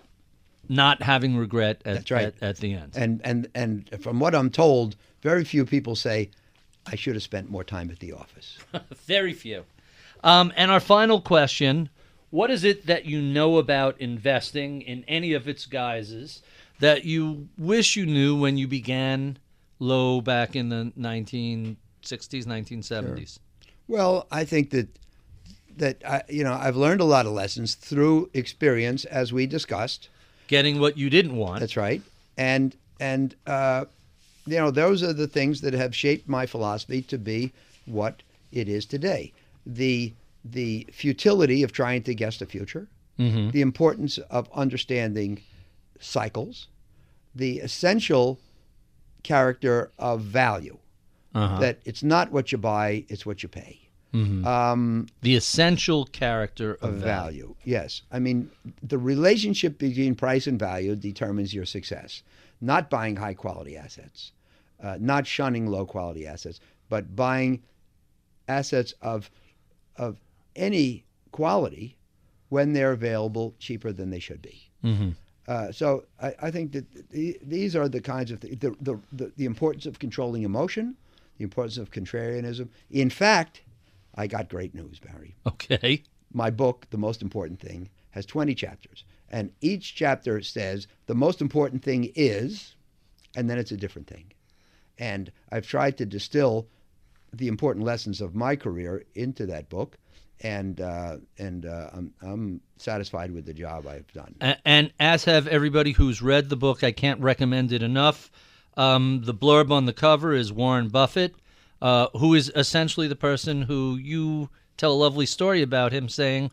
not having regret at, That's right. at, at the end. And, and, and from what I'm told, very few people say, I should have spent more time at the office. Very few. Um, and our final question, what is it that you know about investing in any of its guises that you wish you knew when you began low back in the nineteen sixties, nineteen seventies? Well, I think that that I, you know, I've learned a lot of lessons through experience, as we discussed. Getting what you didn't want. That's right, and and uh, you know, those are the things that have shaped my philosophy to be what it is today. The the futility of trying to guess the future, Mm-hmm. the importance of understanding cycles, the essential character of value. Uh-huh. That it's not what you buy, it's what you pay. Mhm. Um, The essential character of, of value. value. Yes. I mean, the relationship between price and value determines your success. Not buying high quality assets, uh, not shunning low quality assets, but buying assets of of any quality when they're available cheaper than they should be. Mm-hmm. Uh, so I, I think that the, these are the kinds of th- the, the, the the importance of controlling emotion, the importance of contrarianism. In fact, I got great news, Barry. Okay. My book, The Most Important Thing, has twenty chapters. And each chapter says the most important thing is, and then it's a different thing. And I've tried to distill the important lessons of my career into that book. And uh, and uh, I'm, I'm satisfied with the job I've done. And, and as have everybody who's read the book. I can't recommend it enough. Um, the blurb on the cover is Warren Buffett, uh, who is essentially the person who you tell a lovely story about him saying,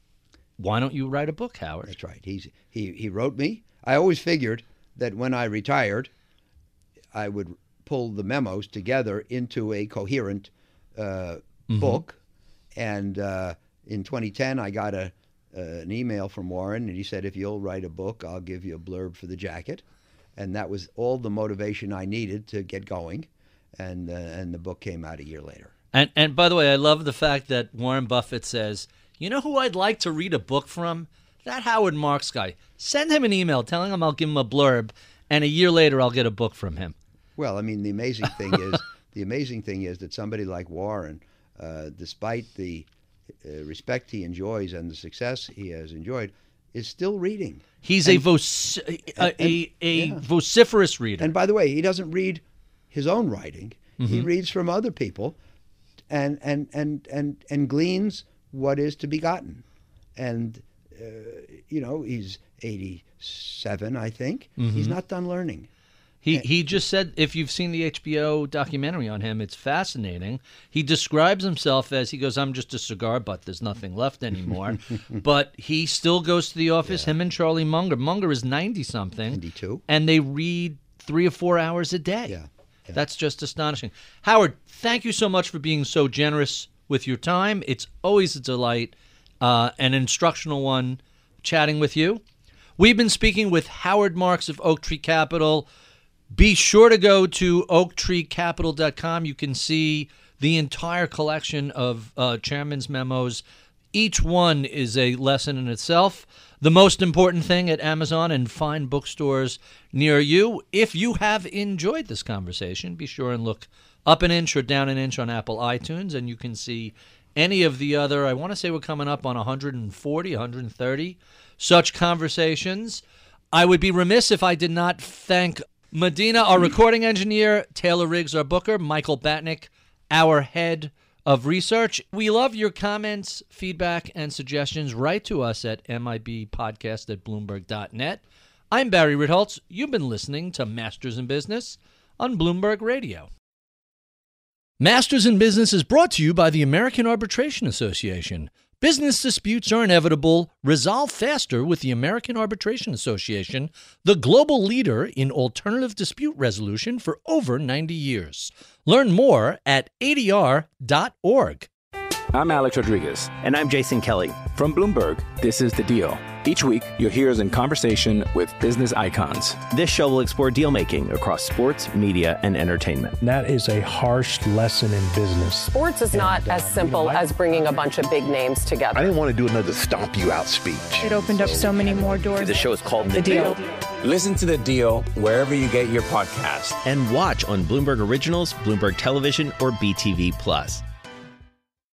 why don't you write a book, Howard? That's right. He's, he, he wrote me. I always figured that when I retired, I would pull the memos together into a coherent uh, Mm-hmm. book. And uh, in twenty ten, I got a uh, an email from Warren, and he said, if you'll write a book, I'll give you a blurb for the jacket. And that was all the motivation I needed to get going. And uh, and the book came out a year later. And and by the way, I love the fact that Warren Buffett says, you know who I'd like to read a book from? That Howard Marks guy. Send him an email telling him I'll give him a blurb, and a year later I'll get a book from him. Well, I mean, the amazing thing is the amazing thing is that somebody like Warren, uh, despite the uh, respect he enjoys and the success he has enjoyed, is still reading. He's and, a, voc- a, and, a, a yeah. vociferous reader. And by the way, he doesn't read his own writing. Mm-hmm. He reads from other people and and, and, and, and gleans what is to be gotten. And, uh, you know, he's eighty-seven, I think. Mm-hmm. He's not done learning. He he just said, if you've seen the H B O documentary on him, it's fascinating. He describes himself as, he goes, I'm just a cigar butt. There's nothing left anymore. But he still goes to the office, yeah. him and Charlie Munger. Munger is ninety-something. ninety-two. And they read three or four hours a day. Yeah. yeah. That's just astonishing. Howard, thank you so much for being so generous with your time. It's always a delight, uh, an instructional one, chatting with you. We've been speaking with Howard Marks of Oaktree Capital. Be sure to go to oak tree capital dot com. You can see the entire collection of uh, chairman's memos. Each one is a lesson in itself. The most important thing at Amazon and fine bookstores near you. If you have enjoyed this conversation, be sure and look up an inch or down an inch on Apple iTunes, and you can see any of the other, I want to say we're coming up on one hundred forty, one hundred thirty such conversations. I would be remiss if I did not thank Medina, our recording engineer, Taylor Riggs, our booker, Michael Batnick, our head of research. We love your comments, feedback, and suggestions. Write to us at M I B podcast at bloomberg dot net. I'm Barry Ritholtz. You've been listening to Masters in Business on Bloomberg Radio. Masters in Business is brought to you by the American Arbitration Association. Business disputes are inevitable. Resolve faster with the American Arbitration Association, the global leader in alternative dispute resolution for over ninety years. Learn more at A D R dot org. I'm Alex Rodriguez. And I'm Jason Kelly. From Bloomberg, this is The Deal. Each week, you'll hear us in conversation with business icons. This show will explore deal-making across sports, media, and entertainment. That is a harsh lesson in business. Sports is not and, uh, as simple you know, I, as bringing a bunch of big names together. I didn't want to do another stomp you out speech. It opened up so many more doors. The show is called The, the Deal. Deal. Listen to The Deal wherever you get your podcasts. And watch on Bloomberg Originals, Bloomberg Television, or B T V Plus.